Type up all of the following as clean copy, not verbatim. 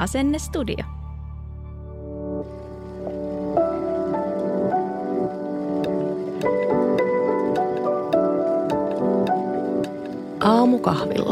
Asennestudio. Aamukahvilla.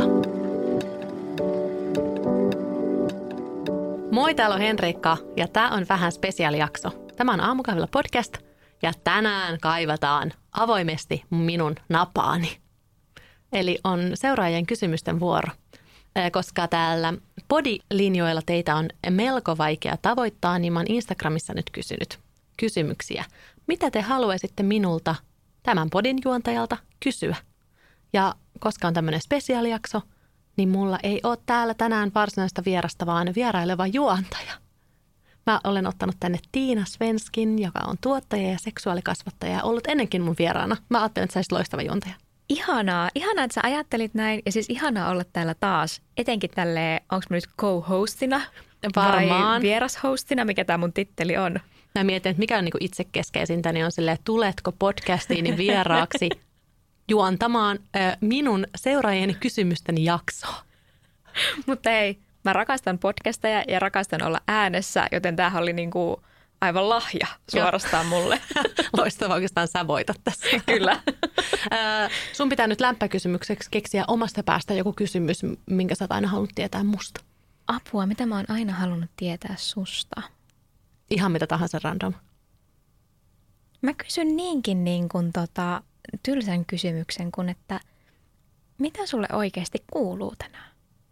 Moi, täällä on Henriikka ja tämä on vähän spesiaalijakso. Tämä on Aamukahvilla podcast ja tänään kaivataan avoimesti minun napaani. Eli on seuraajien kysymysten vuoro, koska täällä podilinjoilla teitä on melko vaikea tavoittaa, niin mä oon Instagramissa nyt kysynyt kysymyksiä. Mitä te haluaisitte minulta, tämän podin juontajalta, kysyä? Ja koska on tämmöinen spesiaalijakso, niin mulla ei ole täällä tänään varsinaista vierasta, vaan vieraileva juontaja. Mä olen ottanut tänne Tiina Svenskin, joka on tuottaja ja seksuaalikasvattaja ja ollut ennenkin mun vieraana. Mä ajattelin, että sä olisit loistava juontaja. Ihanaa, että sä ajattelit näin ja siis ihanaa olla täällä taas. Etenkin tälleen, onko mä nyt co-hostina Varmaan. vai vierashostina, mikä tää mun titteli on? Mä mietin, että mikä on niinku itsekeskeisintä, niin on silleen, tuletko podcastiini vieraaksi juontamaan minun seuraajieni kysymysten jaksoa. Mutta ei, mä rakastan podcasteja ja rakastan olla äänessä, joten tämähän oli niinku aivan lahja suorastaan mulle. Loistavaa, oikeastaan sä voitat tässä. Kyllä. Sun pitää nyt lämpäkysymykseksi keksiä omasta päästä joku kysymys, minkä sä oot aina halunnut tietää musta. Apua, mitä mä oon aina halunnut tietää susta? Ihan mitä tahansa random. Mä kysyn niinkin niin kuin tylsän kysymyksen kuin, että mitä sulle oikeasti kuuluu tänään?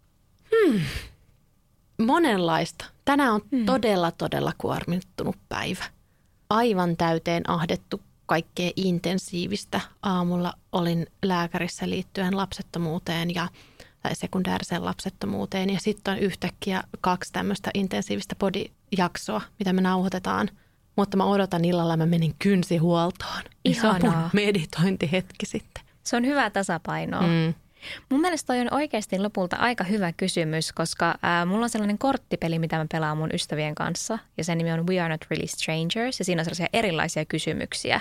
Monenlaista. Tänään on todella kuormittunut päivä. Aivan täyteen ahdettu kaikkea intensiivistä. Aamulla olin lääkärissä liittyen lapsettomuuteen tai sekundääriseen lapsettomuuteen. Ja sitten on yhtäkkiä 2 tämmöistä intensiivistä podijaksoa, mitä me nauhoitetaan. Mutta mä odotan illalla, mä menin kynsihuoltoon. Ihanaa. Se on mun meditointihetki sitten. Se on hyvä tasapaino. Mun mielestä toi on oikeasti lopulta aika hyvä kysymys, koska mulla on sellainen korttipeli, mitä mä pelaan mun ystävien kanssa. Ja sen nimi on We Are Not Really Strangers. Ja siinä on sellaisia erilaisia kysymyksiä.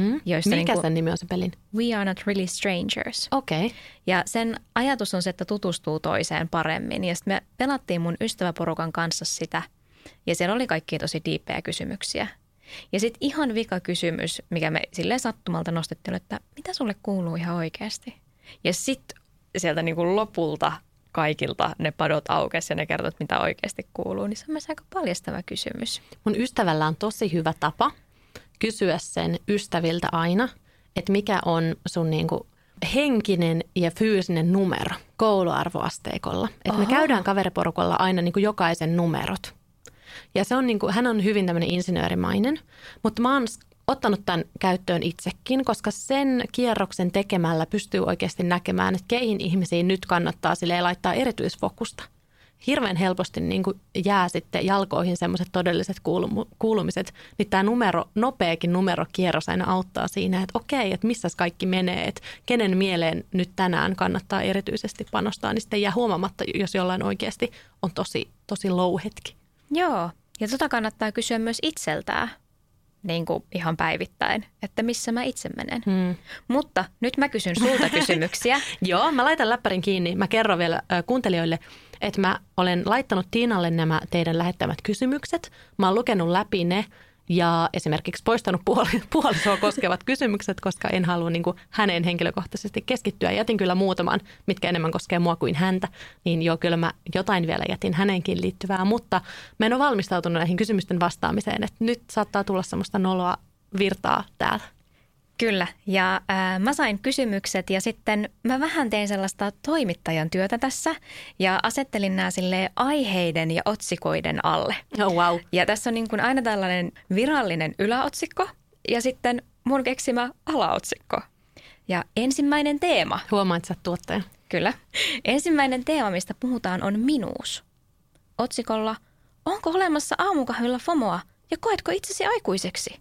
Mikä sen nimi on se pelin? We Are Not Really Strangers. Okei. Okay. Ja sen ajatus on se, että tutustuu toiseen paremmin. Ja sitten me pelattiin mun ystäväporukan kanssa sitä. Ja siellä oli kaikkia tosi diippejä kysymyksiä. Ja sitten ihan vika kysymys, mikä me silleen sattumalta nostettiin, että mitä sulle kuuluu ihan oikeasti? Ja sitten sieltä niin kuin lopulta kaikilta ne padot aukesi ja ne kertovat, mitä oikeasti kuuluu. Niin se on myös aika paljastava kysymys. Mun ystävällä on tosi hyvä tapa kysyä sen ystäviltä aina, että mikä on sun niin kuin henkinen ja fyysinen numero kouluarvoasteikolla. Että me käydään kaveriporukalla aina niin kuin jokaisen numerot. Ja se on niin kuin, hän on hyvin tämmöinen insinöörimainen, mutta mä oon ottanut tämän käyttöön itsekin, koska sen kierroksen tekemällä pystyy oikeasti näkemään, että keihin ihmisiin nyt kannattaa silleen laittaa erityisfokusta. Hirveän helposti niin kuin jää sitten jalkoihin semmoiset todelliset kuulumiset, niin tämä nopeakin numerokierros aina auttaa siinä, että okei, että missäs kaikki menee, että kenen mieleen nyt tänään kannattaa erityisesti panostaa, niin sitten jää huomaamatta, jos jollain oikeasti on tosi low hetki. Joo, ja kannattaa kysyä myös itseltään. Niin kuin ihan päivittäin, että missä mä itse menen. Mutta nyt mä kysyn sulta kysymyksiä. Joo, mä laitan läppärin kiinni. Mä kerron vielä kuuntelijoille, että mä olen laittanut Tiinalle nämä teidän lähettämät kysymykset. Mä oon lukenut läpi ne ja esimerkiksi poistanut puolisoa koskevat kysymykset, koska en halua niin kuin häneen henkilökohtaisesti keskittyä. Jätin kyllä muutaman, mitkä enemmän koskee mua kuin häntä, niin joo, kyllä mä jotain vielä jätin häneenkin liittyvää, mutta mä en ole valmistautunut näihin kysymysten vastaamiseen, että nyt saattaa tulla semmoista noloa virtaa täällä. Kyllä, ja mä sain kysymykset ja sitten mä vähän tein sellaista toimittajan työtä tässä ja asettelin nämä silleen aiheiden ja otsikoiden alle. Oh, wow. Ja tässä on niin kuin aina tällainen virallinen yläotsikko ja sitten mun keksimä alaotsikko. Ja ensimmäinen teema. Huomaat, sä tuottaja. Kyllä. Ensimmäinen teema, mistä puhutaan, on minuus. Otsikolla, onko olemassa aamukahvilla FOMOa ja koetko itsesi aikuiseksi?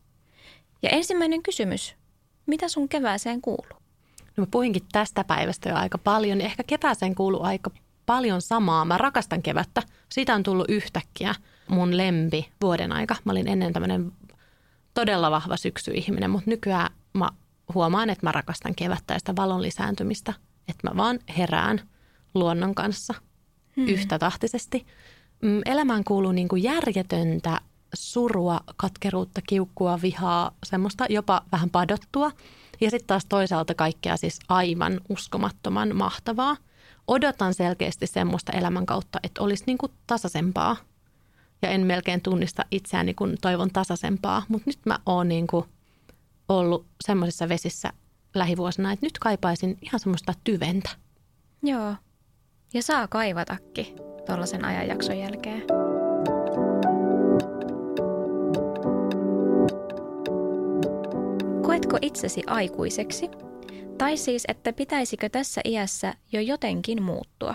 Ja ensimmäinen kysymys. Mitä sun kevääseen kuuluu? No mä puhinkin tästä päivästä jo aika paljon. Ehkä kevääseen kuuluu aika paljon samaa. Mä rakastan kevättä. Siitä on tullut yhtäkkiä mun lempi vuoden aika. Mä olin ennen tämmöinen todella vahva syksyihminen, mutta nykyään mä huomaan, että mä rakastan kevättä ja sitä valon lisääntymistä. Että mä vaan herään luonnon kanssa yhtätahtisesti. elämään kuuluu niin kuin järjetöntä surua, katkeruutta, kiukkua, vihaa, semmoista jopa vähän padottua. Ja sitten taas toisaalta kaikkea siis aivan uskomattoman mahtavaa. Odotan selkeästi semmoista elämän kautta, että olisi niin kuin tasaisempaa. Ja en melkein tunnista itseäni, kun toivon tasaisempaa. Mutta nyt mä oon niin kuin ollut semmoisissa vesissä lähivuosina, että nyt kaipaisin ihan semmoista tyventä. Joo. Ja saa kaivatakin tuollaisen ajanjakson jälkeen. Koetko itsesi aikuiseksi? Tai siis, että pitäisikö tässä iässä jo jotenkin muuttua?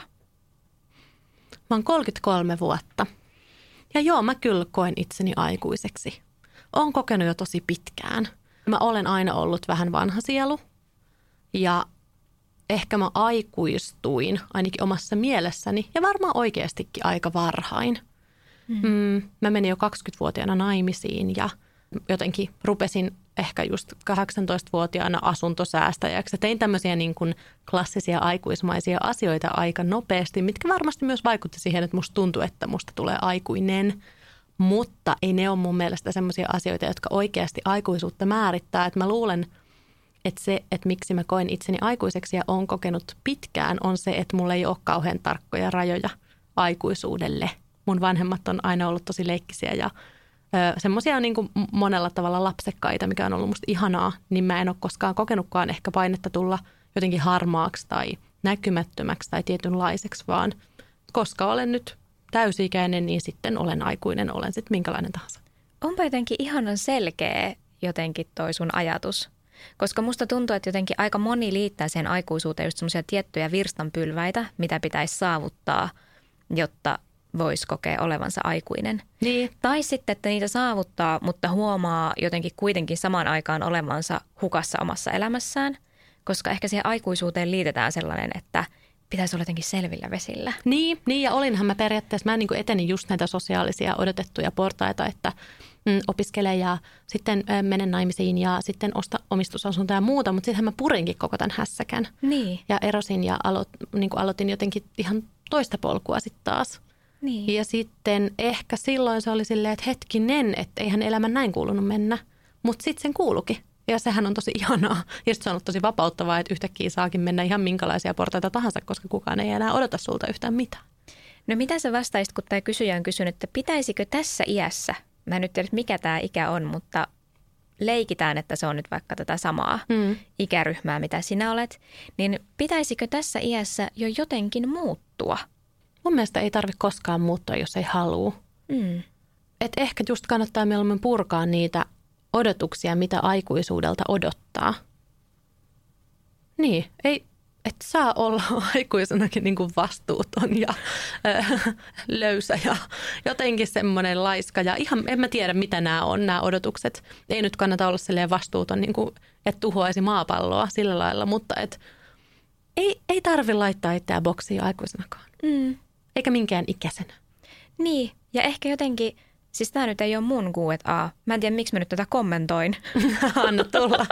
Mä oon 33 vuotta. Ja joo, mä kyllä koen itseni aikuiseksi. Oon kokenut jo tosi pitkään. Mä olen aina ollut vähän vanha sielu. Ja ehkä mä aikuistuin ainakin omassa mielessäni ja varmaan oikeastikin aika varhain. Mä menin jo 20-vuotiaana naimisiin ja jotenkin rupesin ehkä just 18-vuotiaana asuntosäästäjäksi. Tein tämmöisiä niin kuin klassisia aikuismaisia asioita aika nopeasti, mitkä varmasti myös vaikutti siihen, että musta tuntui, että musta tulee aikuinen. Mutta ei ne ole mun mielestä semmoisia asioita, jotka oikeasti aikuisuutta määrittää. Että mä luulen, että se, että miksi mä koen itseni aikuiseksi ja olen kokenut pitkään, on se, että mulla ei ole kauhean tarkkoja rajoja aikuisuudelle. Mun vanhemmat on aina ollut tosi leikkisiä ja semmoisia niin kuin monella tavalla lapsekkaita, mikä on ollut musta ihanaa, niin mä en ole koskaan kokenutkaan ehkä painetta tulla jotenkin harmaaksi tai näkymättömäksi tai tietynlaiseksi, vaan koska olen nyt täysi-ikäinen, niin sitten olen aikuinen, olen sitten minkälainen tahansa. Onpa jotenkin ihanan selkeä jotenkin toi sun ajatus, koska musta tuntuu, että jotenkin aika moni liittää siihen aikuisuuteen just semmoisia tiettyjä virstanpylväitä, mitä pitäisi saavuttaa, jotta voisi kokea olevansa aikuinen. Niin. Tai sitten, että niitä saavuttaa, mutta huomaa jotenkin kuitenkin samaan aikaan olevansa hukassa omassa elämässään, koska ehkä siihen aikuisuuteen liitetään sellainen, että pitäisi olla jotenkin selvillä vesillä. Niin ja olinhan mä periaatteessa, mä niin kuin etenin just näitä sosiaalisia odotettuja portaita, että opiskelen ja sitten menen naimisiin ja sitten osta omistusasuntoa ja muuta, mutta sittenhän mä purinkin koko tämän hässäkän. Niin. Ja erosin ja aloitin jotenkin ihan toista polkua sitten taas. Niin. Ja sitten ehkä silloin se oli silleen, että hetkinen, että eihän elämän näin kuulunut mennä, mutta sitten sen kuulukin. Ja sehän on tosi ihanaa. Ja sitten se on ollut tosi vapauttavaa, että yhtäkkiä saakin mennä ihan minkälaisia portaita tahansa, koska kukaan ei enää odota sulta yhtään mitään. No mitä sä vastaisit, kun tämä kysyjä on kysynyt, että pitäisikö tässä iässä, mä en nyt tiedä mikä tämä ikä on, mutta leikitään, että se on nyt vaikka tätä samaa ikäryhmää, mitä sinä olet, niin pitäisikö tässä iässä jo jotenkin muuttua? Mun mielestä ei tarvitse koskaan muuttua, jos ei halua. Et ehkä just kannattaa mieluummin purkaa niitä odotuksia, mitä aikuisuudelta odottaa. Niin, et saa olla aikuisenakin niin kuin vastuuton ja löysä ja jotenkin semmoinen laiska. Ja ihan en mä tiedä, mitä nämä odotukset. Ei nyt kannata olla silleen vastuuton, niin kuin, että tuhoaisi maapalloa sillä lailla, mutta ei tarvitse laittaa itseään boksiin aikuisenakaan. Eikä minkään ikäisenä. Niin, ja ehkä jotenkin, siis tämä nyt ei ole mun Q&A. Mä en tiedä, miksi mä nyt tätä kommentoin. Anna tulla.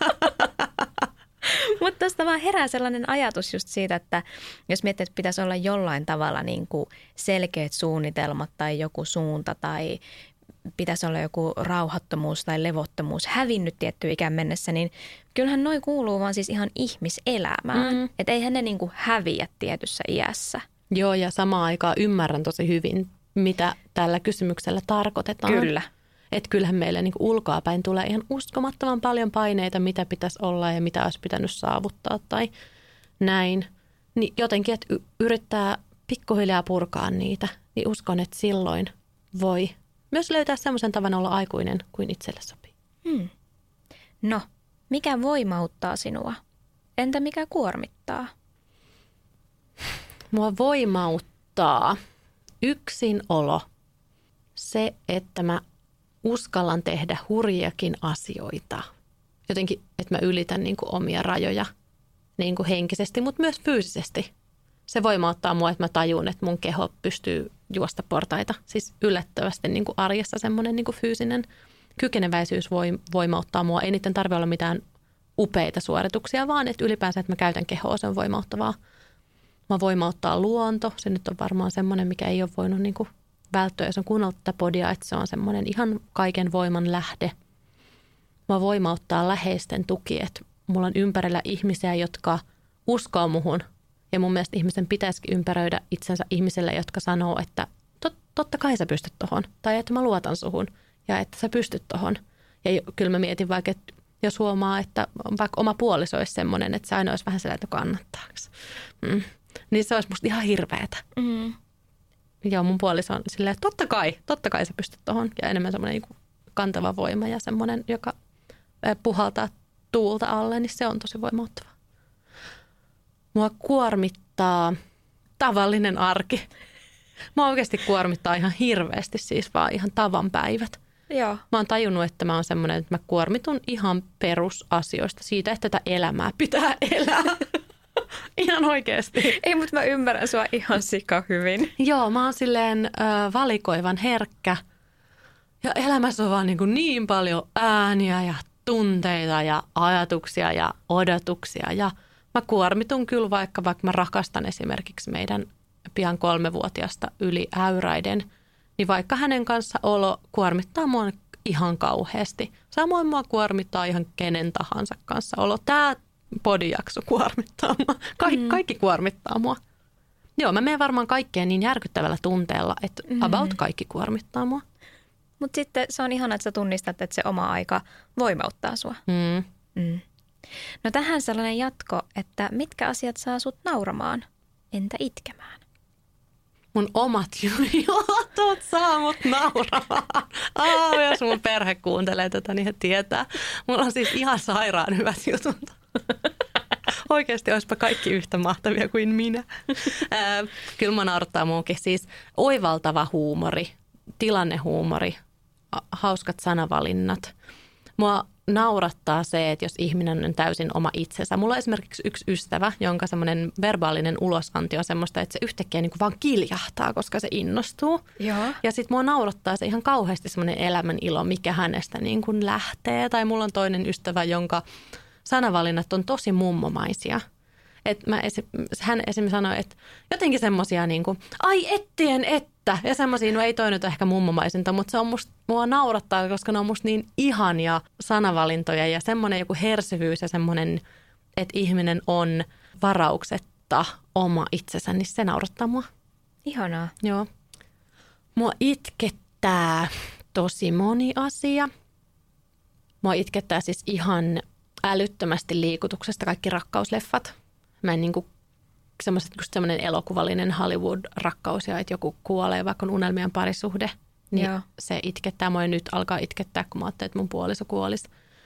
Mutta tuosta vaan herää sellainen ajatus just siitä, että jos miettii, että pitäisi olla jollain tavalla niin kuin selkeät suunnitelmat tai joku suunta tai pitäisi olla joku rauhattomuus tai levottomuus hävinnyt tiettyyn ikään mennessä, niin kyllähän noi kuuluu vaan siis ihan ihmiselämään. Että eihän ne niin kuin häviä tietyssä iässä. Joo, ja samaan aikaan ymmärrän tosi hyvin, mitä tällä kysymyksellä tarkoitetaan. Kyllä. Että kyllähän meille niin kuin ulkoapäin tulee ihan uskomattoman paljon paineita, mitä pitäisi olla ja mitä olisi pitänyt saavuttaa tai näin. Niin jotenkin, että yrittää pikkuhiljaa purkaa niitä, niin uskon, että silloin voi myös löytää semmoisen tavan olla aikuinen kuin itselle sopii. No, mikä voimauttaa sinua? Entä mikä kuormittaa? Mua voimauttaa yksinolo. Se, että mä uskallan tehdä hurjakin asioita. Jotenkin, että mä ylitän niin kuin omia rajoja niin kuin henkisesti, mutta myös fyysisesti. Se voimauttaa mua, että mä tajun, että mun keho pystyy juosta portaita. Siis yllättävästi niin kuin arjessa semmoinen niin kuin fyysinen kykeneväisyys voimauttaa mua. Ei niiden tarvitse olla mitään upeita suorituksia, vaan että ylipäänsä, että mä käytän kehoa, se on voimauttavaa. Mä voimauttaa luonto. Se nyt on varmaan semmoinen, mikä ei ole voinut niin kuin välttyä, jos on kuunnellut tätä podia, että se on semmoinen ihan kaiken voiman lähde. Mä voimauttaa läheisten tuki, että mulla on ympärillä ihmisiä, jotka uskoo muhun. Ja mun mielestä ihmisen pitäisikin ympäröidä itsensä ihmisille, jotka sanoo, että totta kai sä pystyt tohon. Tai että mä luotan suhun ja että sä pystyt tohon. Ja kyllä mä mietin vaikka, että jos huomaa, että vaikka oma puoliso olisi semmoinen, että se aina olisi vähän sellainen, että kannattaako. Niin se olisi musta ihan hirveetä. Mm. Joo, mun puoliso on silleen, että totta kai sä pystyt tohon. Ja enemmän semmoinen niin kantava voima ja semmoinen, joka puhaltaa tuulta alle, niin se on tosi voimauttava. Mua kuormittaa tavallinen arki. Mua oikeasti kuormittaa ihan hirveästi, siis vaan ihan tavan päivät. Joo. Mä oon tajunnut, että mä oon semmoinen, että mä kuormitun ihan perusasioista siitä, että tätä elämää pitää elää. Ihan oikeasti. Ei, mutta mä ymmärrän sua ihan sika hyvin. Joo, mä oon silleen valikoivan herkkä. Ja elämässä on vaan niin paljon ääniä ja tunteita ja ajatuksia ja odotuksia. Ja mä kuormitun kyllä vaikka mä rakastan esimerkiksi meidän pian 3-vuotiaasta yli äyräiden, niin vaikka hänen kanssa olo kuormittaa mua ihan kauheasti. Samoin mua kuormittaa ihan kenen tahansa kanssa olo. Tämä podijakso kuormittaa mua. Kaikki kuormittaa mua. Joo, mä menen varmaan kaikkeen niin järkyttävällä tunteella, että about kaikki kuormittaa mua. Mutta sitten se on ihanaa, että sä tunnistat, että se oma aika voimauttaa sua. No tähän sellainen jatko, että mitkä asiat saa sut nauramaan, entä itkemään? Mun omat jutot saa mut nauramaan. Jos mun perhe kuuntelee tätä, niin he tietää. Mulla on siis ihan sairaan hyvät jutut. Oikeasti olisipa kaikki yhtä mahtavia kuin minä. Kyllä mä naurattaa muukin. Siis oivaltava huumori, tilannehuumori, hauskat sanavalinnat. Mua naurattaa se, että jos ihminen on täysin oma itsensä. Mulla on esimerkiksi yksi ystävä, jonka semmoinen verbaalinen ulosanti on semmoista, että se yhtäkkiä niin kuin vaan kiljahtaa, koska se innostuu. Joo. Ja sitten mua naurattaa se ihan kauheasti semmoinen elämän ilo, mikä hänestä niin kuin lähtee. Tai mulla on toinen ystävä, jonka sanavalinnat on tosi mummomaisia. Hän esimerkiksi sanoi, että jotenkin semmoisia niin kuin, ai ettien että. Ja semmoisia, no ei toi nyt ehkä mummomaisinta, mutta se on mua naurattaa, koska ne on musta niin ihania sanavalintoja ja semmoinen joku hersyvyys ja semmoinen, että ihminen on varauksetta oma itsensä, niin se naurattaa mua. Ihanaa. Joo. Mua itkettää tosi moni asia. Mua itkettää siis ihan älyttömästi liikutuksesta kaikki rakkausleffat. Mä en niinku semmoinen elokuvallinen Hollywood-rakkaus ja että joku kuolee, vaikka on unelmien parisuhde, niin joo, se itkettää. Mua nyt alkaa itkettää, kun mä ajattelin, että mun puoliso kuolisi.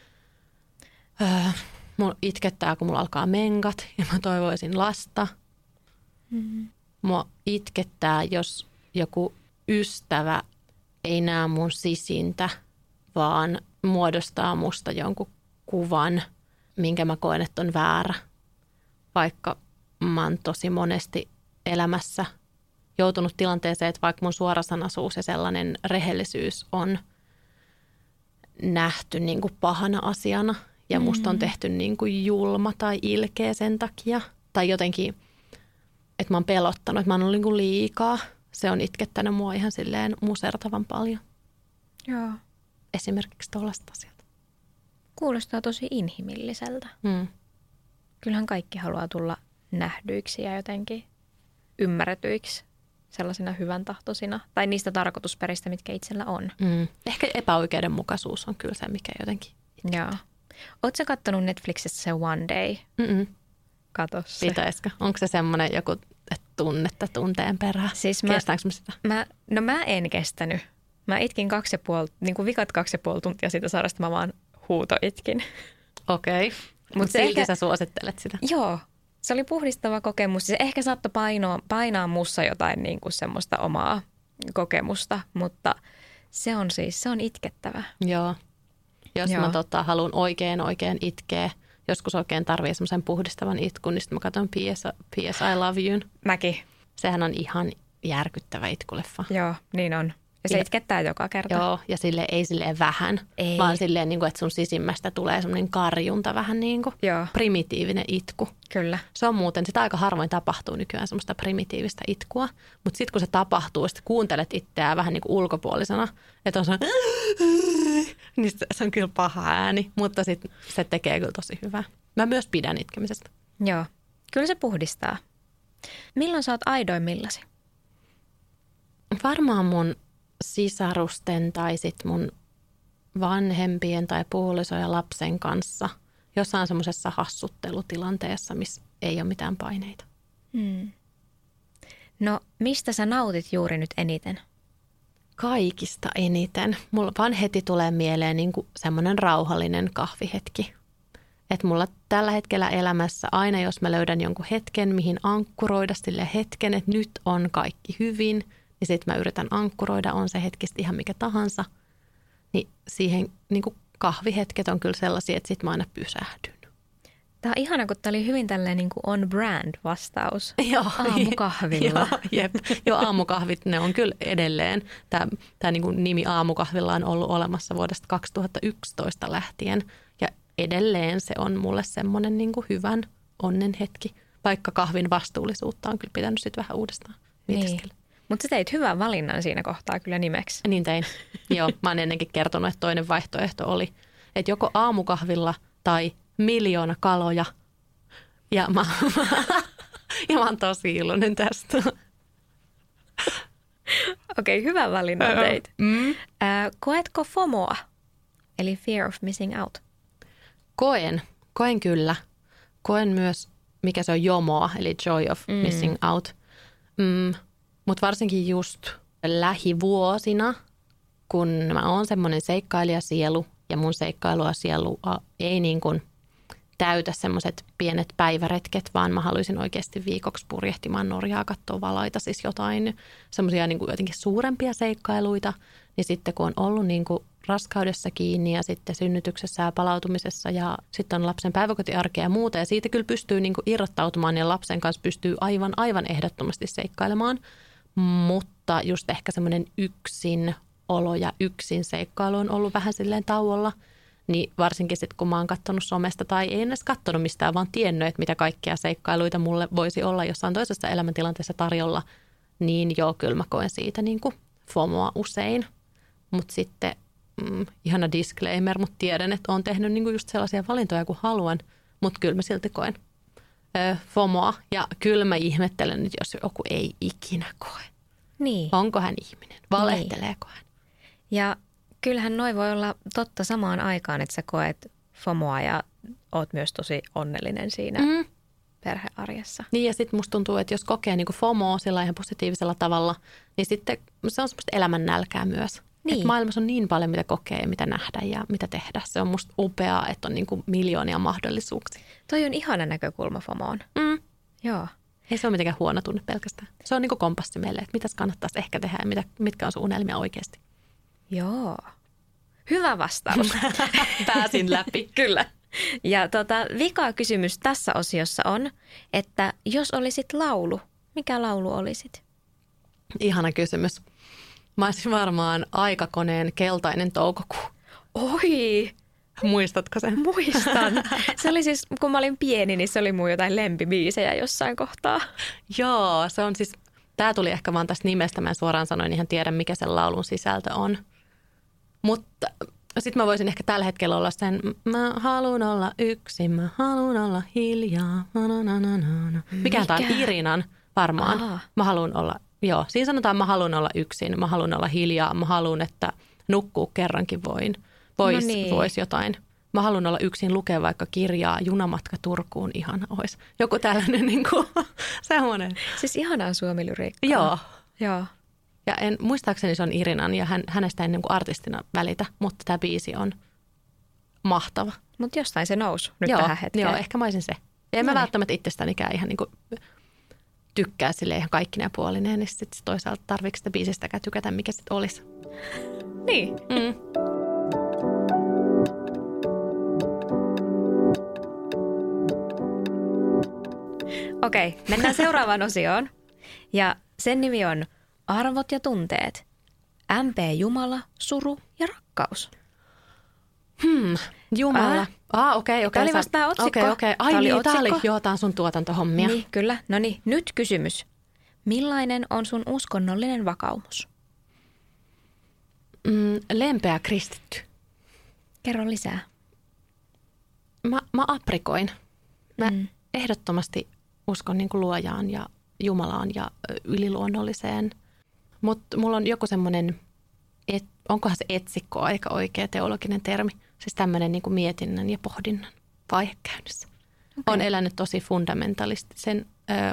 Mua itkettää, kun mulla alkaa menkat ja mä toivoisin lasta. Mua itkettää, jos joku ystävä ei näe mun sisintä, vaan muodostaa musta jonkun kuvan, minkä mä koen, että on väärä. Vaikka mä oon tosi monesti elämässä joutunut tilanteeseen, että vaikka mun suorasanaisuus ja sellainen rehellisyys on nähty niin kuin pahana asiana ja musta on tehty niin kuin julma tai ilkeä sen takia. Tai jotenkin, että mä oon pelottanut, että mä oon ollut niin kuin liikaa. Se on itkettänyt mua ihan silleen musertavan paljon. Joo. Esimerkiksi tuollaiset asiat. Kuulostaa tosi inhimilliseltä. Kyllähän kaikki haluaa tulla nähdyiksi ja jotenkin ymmärretyiksi sellaisina hyvän tahtoisina. Tai niistä tarkoitusperistä, mitkä itsellä on. Ehkä epäoikeudenmukaisuus on kyllä se, mikä jotenkin. Joo. Ootko sä kattonut Netflixissä se One Day? Kato se. Pitäisikö? Onko se semmoinen joku tunnetta tunteen perään? Siis kestäänkö mä sitä? Mä en kestänyt. Mä itkin 2,5, niin kuin vikat 2,5 tuntia siitä sarjasta mä vaan huutoitkin. Okei. Mutta silti sä suosittelet sitä. Joo. Se oli puhdistava kokemus. Se ehkä saattoi painaa mussa jotain niin kuin semmoista omaa kokemusta, mutta se on itkettävä. Joo. Jos mä haluan oikein itkeä, joskus oikein tarvii semmoisen puhdistavan itkun, niin sitten mä katson P.S. I Love You. Mäkin. Sehän on ihan järkyttävä itkuleffa. Joo, niin on. Ja se itkettää joka kerta. Joo, ja ei silleen vähän, Ei. vaan silleen, niin kuin, että sun sisimmästä tulee semmoinen karjunta vähän niin kuin Joo. primitiivinen itku. Kyllä. Se on muuten, sitä aika harvoin tapahtuu nykyään semmoista primitiivistä itkua, mutta sitten kun se tapahtuu, sitten kuuntelet itseään vähän niin kuin ulkopuolisena, että on se, niin se on kyllä paha ääni, mutta sitten se tekee kyllä tosi hyvää. Mä myös pidän itkemisestä. Joo. Kyllä se puhdistaa. Milloin sä oot aidoimmillasi? Varmaan mun sisarusten tai sit mun vanhempien tai puolison ja lapsen kanssa jossain semmoisessa hassuttelutilanteessa, missä ei ole mitään paineita. No, mistä sä nautit juuri nyt eniten? Kaikista eniten. Mulla vaan heti tulee mieleen niin kuin semmoinen rauhallinen kahvihetki. Että mulla tällä hetkellä elämässä aina, jos mä löydän jonkun hetken, mihin ankkuroida sille hetken, että nyt on kaikki hyvin, niin sitten mä yritän ankkuroida, on se hetkistä ihan mikä tahansa. Niin siihen niin kuin kahvihetket on kyllä sellaisia, että sitten mä aina pysähdyn. Tämä on ihana, kun tämä oli hyvin tällainen niin kuin on brand vastaus. Joo. Aamukahvilla. Joo, aamukahvit, ne on kyllä edelleen. Tämä niin kuin nimi aamukahvilla on ollut olemassa vuodesta 2011 lähtien. Ja edelleen se on mulle semmoinen niin kuin hyvän onnen hetki. Vaikka kahvin vastuullisuutta on kyllä pitänyt sitten vähän uudestaan mietiskellä. Niin. Mutta sä teit hyvän valinnan siinä kohtaa kyllä nimeksi. Niin tein. Joo, mä oon ennenkin kertonut, että toinen vaihtoehto oli, että joko aamukahvilla tai 1,000,000 kaloja. Ja mä oon tosi iloinen tästä. Okei, hyvä valinnan teit. Koetko FOMOa, eli fear of missing out? Koen kyllä. Koen myös, mikä se on JOMOa, eli joy of missing out. Mutta varsinkin just lähivuosina, kun mä oon semmoinen seikkailijasielu ja mun seikkailua-sielu ei niin kuin täytä semmoiset pienet päiväretket, vaan mä haluaisin oikeasti viikoksi purjehtimaan Norjaa, katsoa valaita, siis jotain semmoisia niin kuin jotenkin suurempia seikkailuita. Niin sitten kun on ollut niin kuin raskaudessa kiinni ja sitten synnytyksessä ja palautumisessa ja sitten on lapsen päiväkotiarkea ja muuta. Ja siitä kyllä pystyy niin kuin irrottautumaan ja lapsen kanssa pystyy aivan ehdottomasti seikkailemaan. Mutta just ehkä semmoinen yksin olo ja yksin seikkailu on ollut vähän silleen tauolla. Niin varsinkin sitten kun mä oon katsonut somesta tai ei edes katsonut mistään, vaan tiennyt, että mitä kaikkia seikkailuita mulle voisi olla jossain toisessa elämäntilanteessa tarjolla. Niin joo, kyllä mä koen siitä niin kuin FOMOa usein. Mutta sitten ihana disclaimer, mutta tiedän, että olen tehnyt niinku just sellaisia valintoja kuin haluan, mutta kyllä mä silti koen FOMOa. Ja kyllä mä ihmettelen nyt, jos joku ei ikinä koe. Niin. Onko hän ihminen? Valehteleeko hän? Ja kyllähän noi voi olla totta samaan aikaan, että sä koet FOMOa ja oot myös tosi onnellinen siinä perhearjessa. Niin ja sitten musta tuntuu, että jos kokee niinku FOMOa sillä ihan positiivisella tavalla, niin sitten se on semmoista elämän nälkää myös. Niin. Että maailmassa on niin paljon, mitä kokee ja mitä nähdä ja mitä tehdä. Se on musta upeaa, että on niin kuin miljoonia mahdollisuuksia. Toi on ihana näkökulma FOMOon. Joo. Ei se ole mitenkään huono tunne pelkästään. Se on niin kuin kompassi meille, että mitäs kannattaisi ehkä tehdä ja mitkä on sun unelmia oikeasti. Joo. Hyvä vastaus. Pääsin läpi. Kyllä. Ja vika kysymys tässä osiossa on, että jos olisit laulu, mikä laulu olisit? Ihana kysymys. Mä olisin varmaan Aikakoneen Keltainen toukokuu. Oi! Muistatko sen? Muistan. Se oli siis, kun mä olin pieni, niin se oli mun jotain lempibiisejä jossain kohtaa. Joo, se on siis, tää tuli ehkä vaan tästä nimestä. Mä en suoraan sanoin ihan tiedä, mikä sen laulun sisältö on. Mutta sitten mä voisin ehkä tällä hetkellä olla sen, mä haluun olla yksin, mä haluun olla hiljaa. Mikä tää on? Irinan varmaan. Aha. Mä haluun olla. Joo, siinä sanotaan, mä haluan olla yksin, mä haluan olla hiljaa, mä haluan, että nukkuu kerrankin vois jotain. Mä haluan olla yksin, lukea vaikka kirjaa, junamatka Turkuun, ihana olisi. Joku tällainen niin kuin, semmoinen. Siis ihanaa suomilyriikkaa. Joo. Ja muistaakseni se on Irinan ja hänestä en niin kuin artistina välitä, mutta tämä biisi on mahtava. Mutta jostain se nousi nyt tähän hetkeen. Joo, ehkä mä olisin se. Ja en mä välttämättä itsestänikään ihan niin kuin tykkää sille ihan kaikkineen puolineen, niin sitten toisaalta tarvitsetko sitä biisistäkään tykätä, mikä sitten olisi. Niin. Okei, mennään seuraavaan osioon. Ja sen nimi on Arvot ja tunteet. MP Jumala, suru ja rakkaus. Jumala. Okei. Tämä oli vasta tämä otsikko. Okei. Tämä oli Tämä oli. otsikko. Joo, tämä on sun tuotantohommia. Niin, kyllä. No niin, nyt kysymys. Millainen on sun uskonnollinen vakaumus? Lempeä kristitty. Kerro lisää. Mä aprikoin. Mä ehdottomasti uskon niin kuin luojaan ja Jumalaan ja yliluonnolliseen. Mutta mulla on joku semmoinen, onkohan se etsikko aika oikea teologinen termi. Siis tämmöinen niin kuin mietinnän ja pohdinnan vaihe käynnissä. Okay. Olen elänyt tosi fundamentalistisen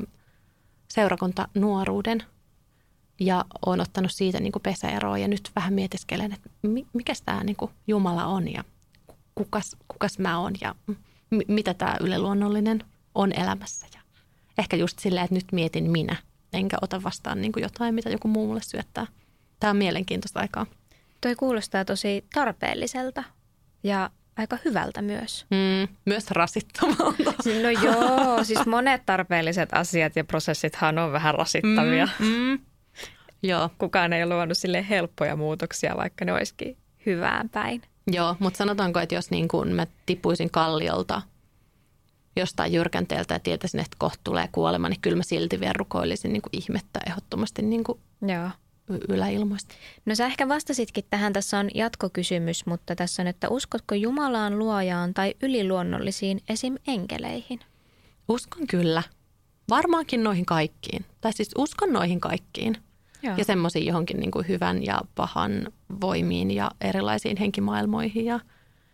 seurakuntanuoruuden ja olen ottanut siitä niin kuin pesäeroa ja nyt vähän mietiskelen, että mikä tämä niin kuin Jumala on ja kukas mä oon ja mitä tämä yliluonnollinen on elämässä. Ja ehkä just silleen, että nyt mietin minä, enkä ota vastaan niin kuin jotain, mitä joku muu mulle syöttää. Tämä on mielenkiintoista aikaa. Toi kuulostaa tosi tarpeelliselta ja aika hyvältä myös. Myös rasittavalta. No joo, siis monet tarpeelliset asiat ja prosessithan on vähän rasittavia. Joo. Kukaan ei ole luvannut silleen helppoja muutoksia, vaikka ne olisikin hyvään päin. Joo, mutta sanotaanko, että jos niin kuin mä tippuisin kalliolta jostain jyrkänteeltä ja tietäisin, että kohta tulee kuolema, niin kyllä mä silti vielä rukoilisin niin kuin ihmettä ehdottomasti niin kuin yläilmoista. No sä ehkä vastasitkin tähän, tässä on jatkokysymys, mutta tässä on, että uskotko Jumalaan, luojaan tai yliluonnollisiin esim. Enkeleihin? Uskon kyllä. Varmaankin noihin kaikkiin. Tai siis uskon noihin kaikkiin. Joo. Ja semmoisiin johonkin niin kuin hyvän ja pahan voimiin ja erilaisiin henkimaailmoihin. Ja,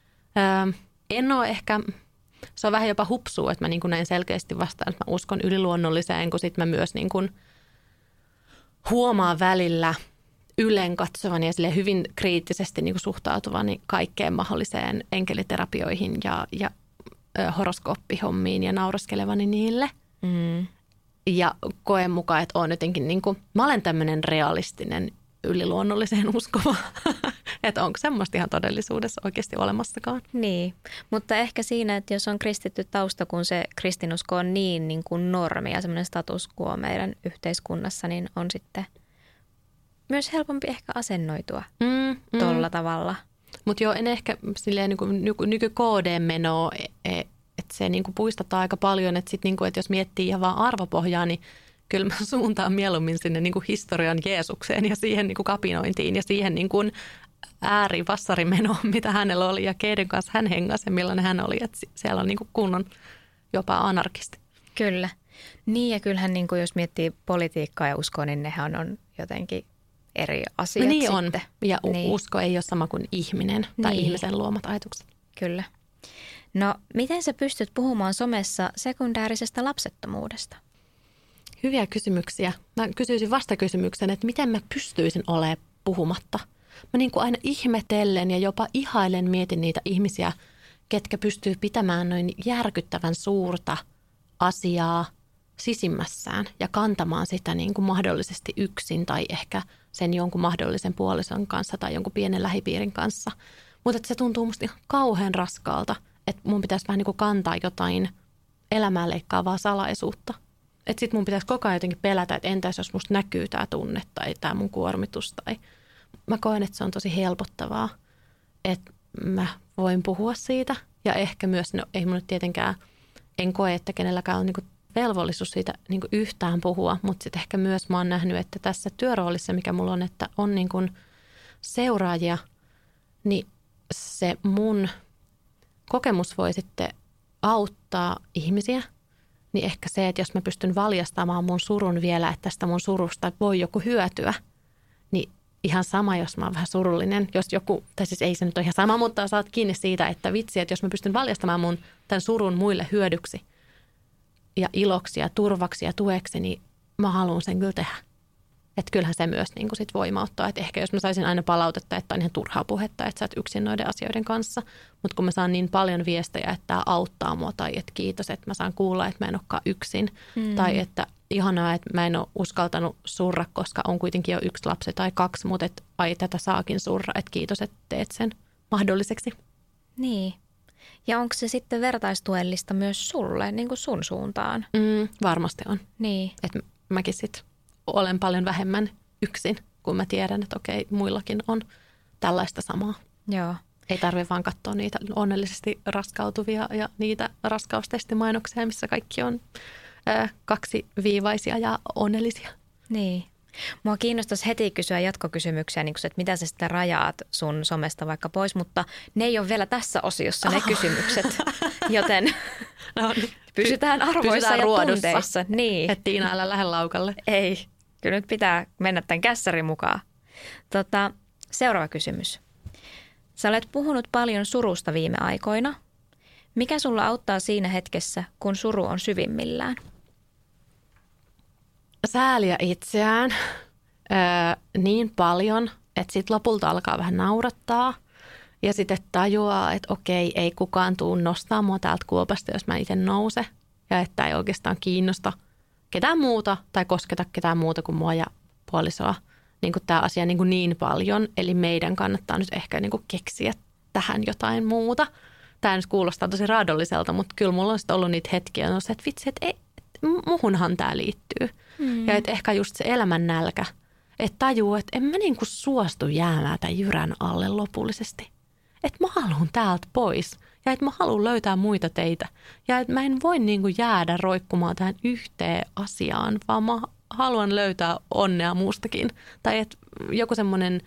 en ole ehkä, se on vähän jopa hupsua, että mä niin kuin näin selkeästi vastaan, että mä uskon yliluonnolliseen, kun sitten mä myös niin kuin huomaan välillä ylen katsovani ja sille hyvin kriittisesti niin kuin suhtautuvani kaikkeen mahdolliseen enkeliterapioihin ja horoskooppihommiin ja nauraskelevani niille. Ja koen mukaan, että olen jotenkin niin kuin, mä olen tämmöinen realistinen yliluonnolliseen uskova. Että onko semmoista ihan todellisuudessa oikeasti olemassakaan. Niin, mutta ehkä siinä, että jos on kristitty tausta, kun se kristinusko on niin kuin normi ja semmoinen status quo meidän yhteiskunnassa, niin on sitten myös helpompi ehkä asennoitua tolla tavalla. Mutta joo, en ehkä silleen nyky-KD-menoa, että se niinku puistetaan aika paljon, että sit niinku, että jos miettii ihan vaan arvopohjaa, niin kyllä mä suuntaan mieluummin sinne niinku historian Jeesukseen ja siihen niinku kapinointiin ja siihen niinku äärivassarimentoon, mitä hänellä oli ja keiden kanssa hän hengasi ja millainen hän oli. Että siellä on niinku kunnon jopa anarkisti. Kyllä. Niin ja kyllähän niinku, jos miettii politiikkaa ja uskoa, niin nehän on jotenkin eri asiat niin sitten. On. Ja usko ei ole sama kuin ihminen tai ihmisen luomat ajatukset. Kyllä. No, miten sä pystyt puhumaan somessa sekundäärisestä lapsettomuudesta? Hyviä kysymyksiä. Mä kysyisin vastakysymyksen, että miten mä pystyisin olemaan puhumatta. Mä niin kuin aina ihmetellen ja jopa ihailen mietin niitä ihmisiä, ketkä pystyy pitämään noin järkyttävän suurta asiaa sisimmässään ja kantamaan sitä niin kuin mahdollisesti yksin tai ehkä sen jonkun mahdollisen puolison kanssa tai jonkun pienen lähipiirin kanssa. Mutta se tuntuu musta ihan kauhean raskaalta, että mun pitäisi vähän niin kuin kantaa jotain elämään leikkaavaa salaisuutta. Että sit mun pitäisi koko ajan jotenkin pelätä, että entäs jos musta näkyy tää tunne tai tää mun kuormitus. Tai mä koen, että se on tosi helpottavaa, että mä voin puhua siitä. Ja ehkä myös, no ei mun nyt tietenkään, en koe, että kenelläkään on niin kuin velvollisuus siitä niin kuin yhtään puhua. Mutta sitten ehkä myös mä oon nähnyt, että tässä työroolissa, mikä mulla on, että on niin kuin seuraajia, niin se mun kokemus voi sitten auttaa ihmisiä, niin ehkä se, että jos mä pystyn valjastamaan mun surun vielä, että tästä mun surusta voi joku hyötyä, niin ihan sama, jos mä oon vähän surullinen, jos joku, tai siis ei se nyt ole ihan sama, mutta saat kiinni siitä, että vitsi, että jos mä pystyn valjastamaan mun tämän surun muille hyödyksi ja iloksi ja turvaksi ja tueksi, niin mä haluan sen kyllä tehdä. Että kyllähän se myös niin kuin sit voimauttaa. Että ehkä jos mä saisin aina palautetta, että on ihan turhaa puhetta, että sä et yksin noiden asioiden kanssa. Mutta kun mä saan niin paljon viestejä, että tämä auttaa mua tai että kiitos, että mä saan kuulla, että mä en olekaan yksin. Tai että ihanaa, että mä en ole uskaltanut surra, koska on kuitenkin jo 1 lapsi tai 2, mutta että ai tätä saakin surra. Että kiitos, että teet sen mahdolliseksi. Niin. Ja onko se sitten vertaistuellista myös sulle, niin kuin sun suuntaan? Varmasti on. Niin. Että mäkin sitten olen paljon vähemmän yksin kun mä tiedän, että okei, muillakin on tällaista samaa. Joo. Ei tarvitse vaan katsoa niitä onnellisesti raskautuvia ja niitä raskaustestimainoksia, missä kaikki on kaksiviivaisia ja onnellisia. Niin. Mua kiinnostaisi heti kysyä jatkokysymyksiä, niin kuin se, että mitä sä sitten rajaat sun somesta vaikka pois, mutta ne ei ole vielä tässä osiossa ne kysymykset, joten pysytään arvoissa ja tunteissa. Niin. Et Tiina, älä lähde laukalle. Ei, kyllä nyt pitää mennä tämän kässärin mukaan. Seuraava kysymys. Sä olet puhunut paljon surusta viime aikoina. Mikä sulla auttaa siinä hetkessä, kun suru on syvimmillään? Sääliä itseään niin paljon, että sitten lopulta alkaa vähän naurattaa. Ja sitten tajuaa, että okei, ei kukaan tule nostaa mua täältä kuopasta, jos mä itse nouse. Ja että ei oikeastaan kiinnosta ketään muuta tai kosketa ketään muuta kuin mua ja puolisoa. Niin kuin tämä asia niin paljon, eli meidän kannattaa nyt ehkä niin kuin keksiä tähän jotain muuta. Tämä nyt kuulostaa tosi raadolliselta, mutta kyllä mulla on sitten ollut niitä hetkiä, että vitsi, että muhunhan tämä liittyy. Ja että ehkä just se elämän nälkä, että tajuu, että en mä niin kuin suostu jäämään tämän jyrän alle lopullisesti. Että mä haluan täältä pois ja että mä haluan löytää muita teitä. Ja että mä en voi niin kuin jäädä roikkumaan tähän yhteen asiaan, vaan mä haluan löytää onnea muustakin. Tai että joku semmoinen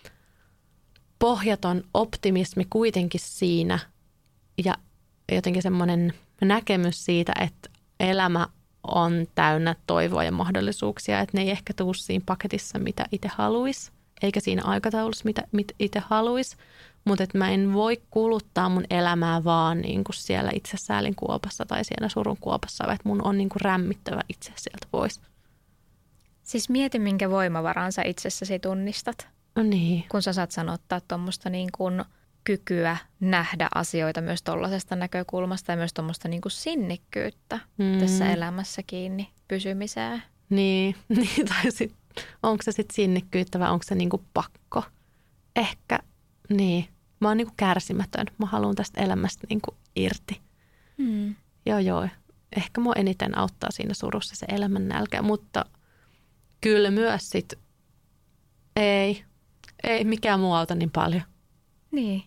pohjaton optimismi kuitenkin siinä ja jotenkin semmoinen näkemys siitä, että elämä on täynnä toivoa ja mahdollisuuksia, että ne ei ehkä tule siinä paketissa, mitä itse haluaisi, eikä siinä aikataulussa, mitä itse haluaisi, mutta että mä en voi kuluttaa mun elämää vaan niin kuin siellä itsesäälin kuopassa tai siellä surun kuopassa, vaan että mun on niin kuin rämmittävä itse sieltä pois. Siis mieti, minkä voimavaran sä itsessäsi tunnistat, No niin. kun sä saat sanottaa tuommoista niin kuin kykyä nähdä asioita myös tuollaisesta näkökulmasta ja myös tuommoista niin kuin sinnikkyyttä tässä elämässä kiinni pysymiseen. Niin, tai onko se sitten sinnikkyyttä vai onko se niin kuin pakko? Ehkä, niin. Mä oon niin kuin kärsimätön. Mä haluan tästä elämästä niin kuin irti. Joo. Ehkä mua eniten auttaa siinä surussa se elämän nälkä, mutta kyllä myös sit ei mikään muu auta niin paljon. Niin.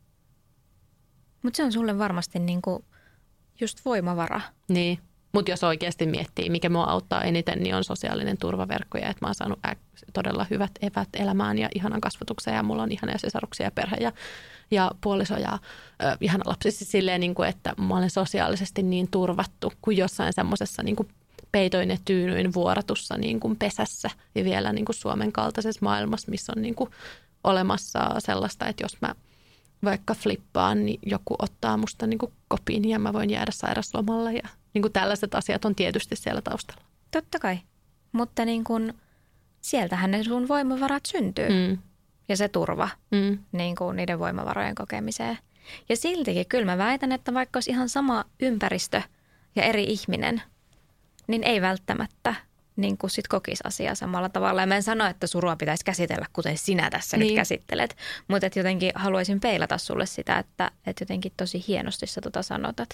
Mutta se on sulle varmasti niinku just voimavara. Niin, mutta jos oikeasti miettii, mikä mua auttaa eniten, niin on sosiaalinen turvaverkko ja että mä oon saanut todella hyvät evät elämään ja ihanan kasvatukseen ja mulla on ihania sisaruksia ja perhe ja puoliso ja ihana lapsi. Siis silleen, niin kuin, että mä olen sosiaalisesti niin turvattu kuin jossain semmoisessa niin kuin peitoin ja tyynyin vuoratussa niin kuin pesässä ja vielä niin kuin Suomen kaltaisessa maailmassa, missä on niin kuin olemassa sellaista, että jos mä vaikka flippaan, niin joku ottaa musta niin kuin kopin ja mä voin jäädä sairaslomalle ja niin kuin tällaiset asiat on tietysti siellä taustalla. Totta kai, mutta niin kuin sieltähän ne sun voimavarat syntyy ja se turva niin kuin niiden voimavarojen kokemiseen. Ja siltikin kyllä mä väitän, että vaikka olisi ihan sama ympäristö ja eri ihminen, niin ei välttämättä niin kuin sit kokisi asiaa samalla tavalla. Ja mä en sano, että surua pitäisi käsitellä, kuten sinä tässä nyt käsittelet. Mutta jotenkin haluaisin peilata sulle sitä, että jotenkin tosi hienosti sä sanotat.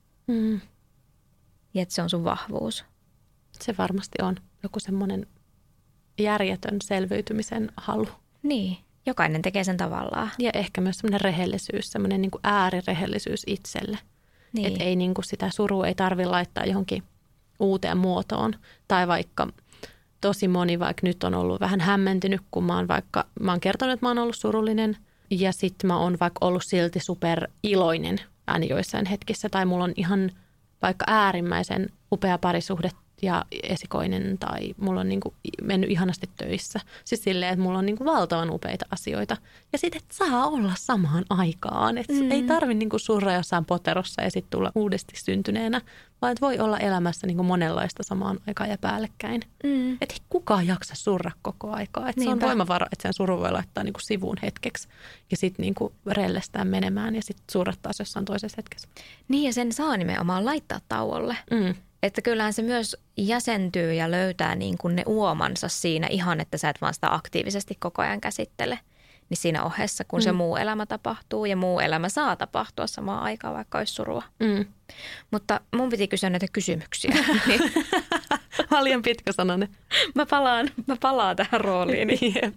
Ja että se on sun vahvuus. Se varmasti on joku semmoinen järjetön selviytymisen halu. Niin, jokainen tekee sen tavallaan. Ja ehkä myös semmoinen rehellisyys, semmoinen niin kuin äärirehellisyys itselle. Niin. Että ei niin kuin sitä surua ei tarvitse laittaa johonkin uuteen muotoon. Tai vaikka tosi moni vaikka nyt on ollut vähän hämmentynyt, kun mä oon kertonut, että mä oon ollut surullinen. Ja sitten mä oon vaikka ollut silti super iloinen aina joissain hetkissä. Tai mulla on ihan vaikka äärimmäisen upea parisuhde ja esikoinen tai mulla on niinku mennyt ihanasti töissä. Siis silleen, että mulla on niinku valtavan upeita asioita. Ja sitten, että saa olla samaan aikaan. Että ei tarvitse niinku surra jossain poterossa ja sitten tulla uudesti syntyneenä, vaan että voi olla elämässä niinku monenlaista samaan aikaan ja päällekkäin. Että ei kukaan jaksa surra koko aikaa. Että se on voimavara, että sen surun voi laittaa niinku sivuun hetkeksi ja sitten niinku rellestää menemään ja sitten surrattaa jossain toisessa hetkessä. Niin ja sen saa nimenomaan laittaa tauolle. Että kyllähän se myös jäsentyy ja löytää niin kuin ne uomansa siinä ihan, että sä et vaan sitä aktiivisesti koko ajan käsittele. Niin siinä ohessa, kun se muu elämä tapahtuu ja muu elämä saa tapahtua samaan aikaan, vaikka olisi surua. Mutta mun piti kysyä näitä kysymyksiä. Mä liian pitkä sananen. Mä palaan tähän rooliin.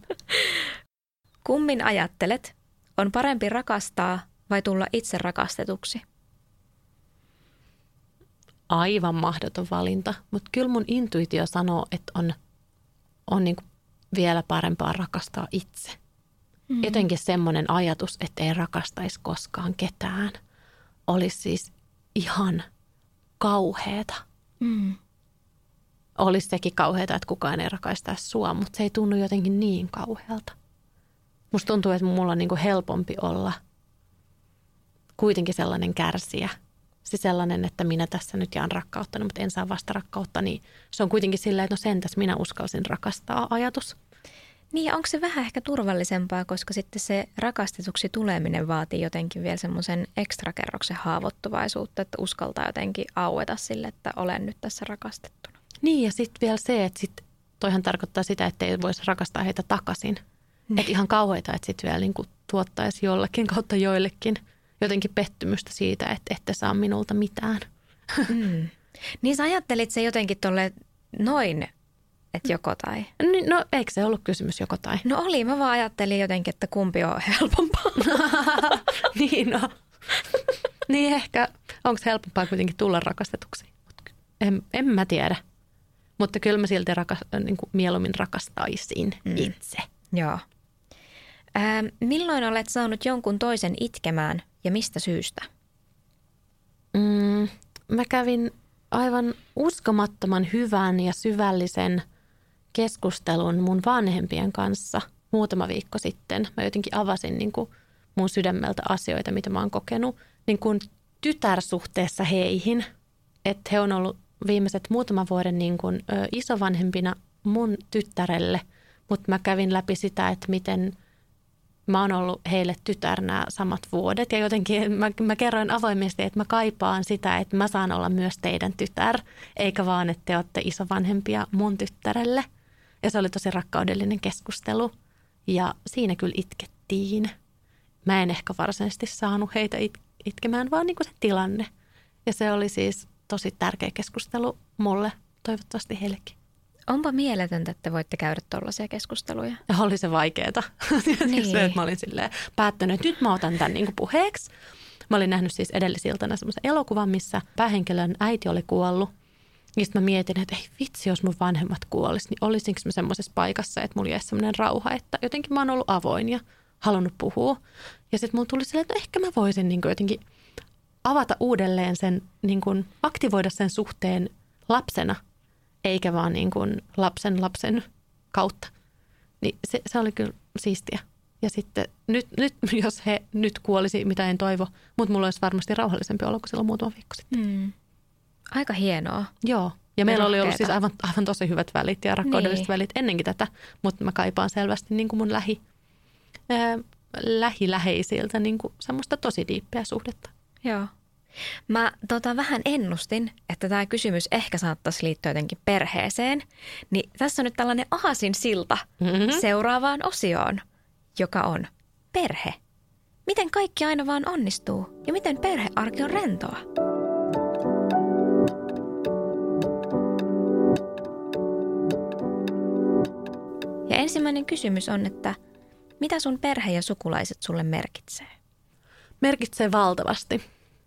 Kummin ajattelet, on parempi rakastaa vai tulla itse rakastetuksi? Aivan mahdoton valinta, mutta kyllä mun intuitio sanoo, että on niin kuin vielä parempaa rakastaa itse. Jotenkin semmoinen ajatus, että ei rakastaisi koskaan ketään, olisi siis ihan kauheeta. Olisi sekin kauheeta, että kukaan ei rakastaisi sua, mutta se ei tunnu jotenkin niin kauhealta. Musta tuntuu, että mulla on niin kuin helpompi olla kuitenkin sellainen kärsijä. Siis sellainen, että minä tässä nyt jaan rakkautta, mutta en saa vasta rakkautta, niin se on kuitenkin silleen, että no sentäs minä uskalsin rakastaa ajatus. Niin, onko se vähän ehkä turvallisempaa, koska sitten se rakastetuksi tuleminen vaatii jotenkin vielä semmoisen ekstrakerroksen haavoittuvaisuutta, että uskaltaa jotenkin aueta sille, että olen nyt tässä rakastettuna. Niin, ja sitten vielä se, että toihan tarkoittaa sitä, että ei voisi rakastaa heitä takaisin. Että ihan kauheita, että sitten vielä niin kuin tuottaisi jollekin kautta joillekin jotenkin pettymystä siitä, että ette saa minulta mitään. Niin sä ajattelit se jotenkin tolle noin, että joko tai? No eikö se ollut kysymys joko tai? No oli, mä vaan ajattelin jotenkin, että kumpi on helpompaa. Niin no. Niin ehkä, onko helpompaa kuitenkin tulla rakastetuksi? En mä tiedä. Mutta kyllä mä silti niin kuin mieluummin rakastaisin itse. Joo. Milloin olet saanut jonkun toisen itkemään ja mistä syystä? Mä kävin aivan uskomattoman hyvän ja syvällisen keskustelun mun vanhempien kanssa muutama viikko sitten. Mä jotenkin avasin niin kuin mun sydämeltä asioita, mitä mä oon kokenut niin kuin tytärsuhteessa heihin. Että he on ollut viimeiset muutaman vuoden niin kuin isovanhempina mun tyttärelle, mutta mä kävin läpi sitä, että miten mä oon ollut heille tytärnä samat vuodet ja jotenkin mä kerroin avoimesti, että mä kaipaan sitä, että mä saan olla myös teidän tytär, eikä vaan, että te olette isovanhempia mun tyttärelle. Ja se oli tosi rakkaudellinen keskustelu ja siinä kyllä itkettiin. Mä en ehkä varsinaisesti saanut heitä itkemään, vaan niin kuin se tilanne. Ja se oli siis tosi tärkeä keskustelu mulle, toivottavasti heillekin. Onpa mieletöntä, että voitte käydä tuollaisia keskusteluja. Ja oli se vaikeeta. Niin. Se, että mä olin silleen päättänyt, että nyt mä otan tämän niin kuin puheeksi. Mä olin nähnyt siis edellisiltana semmoisen elokuvan, missä päähenkilön äiti oli kuollut. Ja sitten mä mietin, että ei vitsi, jos mun vanhemmat kuolis, niin olisinko mä semmoisessa paikassa, että mulla jäisi semmoinen rauha, että jotenkin mä oon ollut avoin ja halunnut puhua. Ja sitten mulla tuli silleen, että ehkä mä voisin niin kuin jotenkin avata uudelleen sen, niin kuin aktivoida sen suhteen lapsena, eikä vaan niin kuin lapsen kautta. Niin se oli kyllä siistiä. Ja sitten nyt jos he nyt kuolisi, mitä en toivo, mutta mulla olisi varmasti rauhallisempi olo kuin silloin muutama viikko sitten. Aika hienoa. Joo. Ja meillä oli ollut siis aivan tosi hyvät välit ja rakkaudelliset välit ennenkin tätä, mutta mä kaipaan selvästi niin kuin mun lähiläheisiltä niin kuin semmoista tosi diippeä suhdetta. Joo. Mä vähän ennustin, että tämä kysymys ehkä saattaisi liittyä jotenkin perheeseen. Niin tässä on nyt tällainen aasinsilta seuraavaan osioon, joka on perhe. Miten kaikki aina vaan onnistuu ja miten perhearki on rentoa? Ja ensimmäinen kysymys on, että mitä sun perhe ja sukulaiset sulle merkitsee? Merkitsee valtavasti.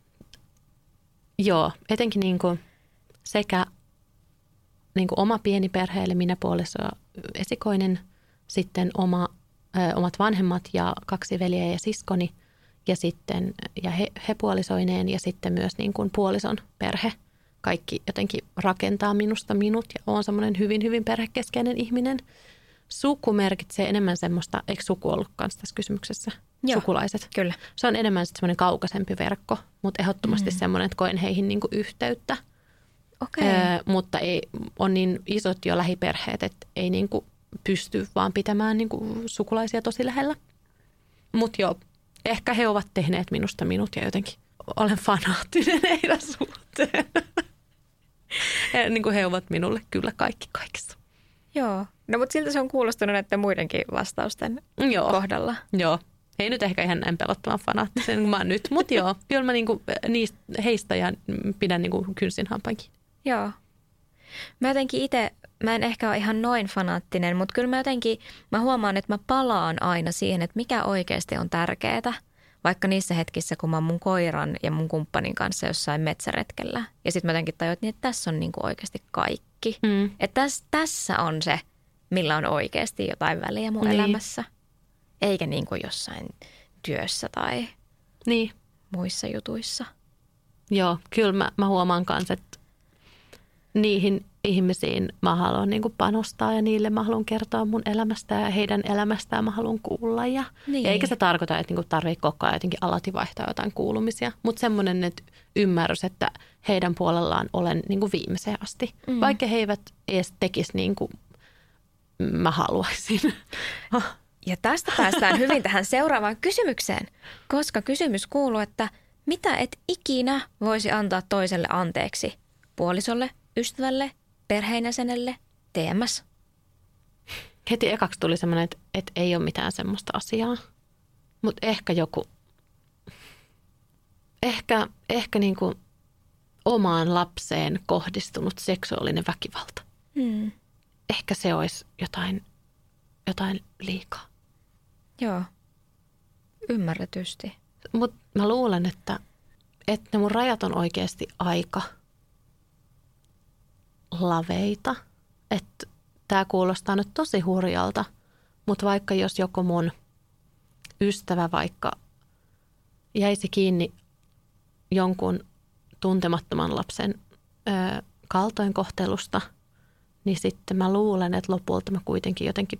Joo, etenkin niin kuin sekä niin kuin oma pieni perhe, eli minä puoliso esikoinen, sitten omat vanhemmat ja 2 veljeä ja siskoni ja sitten ja he puolisoineen ja sitten myös niin kuin puolison perhe. Kaikki jotenkin rakentaa minusta minut ja olen semmoinen hyvin, hyvin perhekeskeinen ihminen. Suku merkitsee enemmän semmoista, eikö suku ollut kanssa tässä kysymyksessä? Joo, sukulaiset. Kyllä. Se on enemmän semmoinen kaukaisempi verkko, mutta ehdottomasti semmoinen, että koen heihin niinku yhteyttä. Okei. Mutta ei, on niin isot jo lähiperheet, että ei niinku pysty vaan pitämään niinku sukulaisia tosi lähellä. Mutta joo, ehkä he ovat tehneet minusta minut ja jotenkin olen fanaattinen heidän suhteen. Niin kuin he ovat minulle kyllä kaikki kaikessa. Joo, no mutta siltä se on kuulostunut näiden muidenkin vastausten kohdalla. Joo, ei nyt ehkä ihan näin pelottavan fanaattisen kuin mä oon nyt, mutta joo, kyllä mä niinku heistä ja pidän niinku kynsin hampainkin. Joo. Mä jotenkin itse mä en ehkä ole ihan noin fanaattinen, mutta kyllä mä huomaan, että mä palaan aina siihen, että mikä oikeasti on tärkeää. Vaikka niissä hetkissä, kun mä oon mun koiran ja mun kumppanin kanssa jossain metsäretkellä. Ja sitten mä jotenkin tajuin, että tässä on niinku oikeasti kaikki. Että tässä on se, millä on oikeasti jotain väliä mun elämässä. Eikä niin kuin jossain työssä tai muissa jutuissa. Joo, kyllä mä huomaan kanssa, että niihin ihmisiin mä haluan niin kuin panostaa ja niille mä haluan kertoa mun elämästä ja heidän elämästään mä haluan kuulla. Ja eikä se tarkoita, että niin tarvitsee koko ajan jotenkin alati vaihtaa jotain kuulumisia, mutta semmoinen että ymmärrys, että heidän puolellaan olen niin kuin viimeiseen asti. Vaikka he eivät edes tekisi niin kuin mä haluaisin. Ja tästä päästään hyvin tähän seuraavaan kysymykseen, koska kysymys kuuluu, että mitä et ikinä voisi antaa toiselle anteeksi? Puolisolle, ystävälle, perheenjäsenelle, TMS? Heti ekaksi tuli semmoinen, että ei ole mitään semmoista asiaa. Mutta ehkä joku, ehkä niin kuin omaan lapseen kohdistunut seksuaalinen väkivalta. Ehkä se olisi jotain liikaa. Joo, ymmärretysti. Mutta mä luulen, että ne mun rajat on oikeasti aika laveita. Että tää kuulostaa nyt tosi hurjalta, mutta vaikka jos joku mun ystävä vaikka jäisi kiinni jonkun tuntemattoman lapsen kaltoinkohtelusta, niin sitten mä luulen, että lopulta mä kuitenkin jotenkin,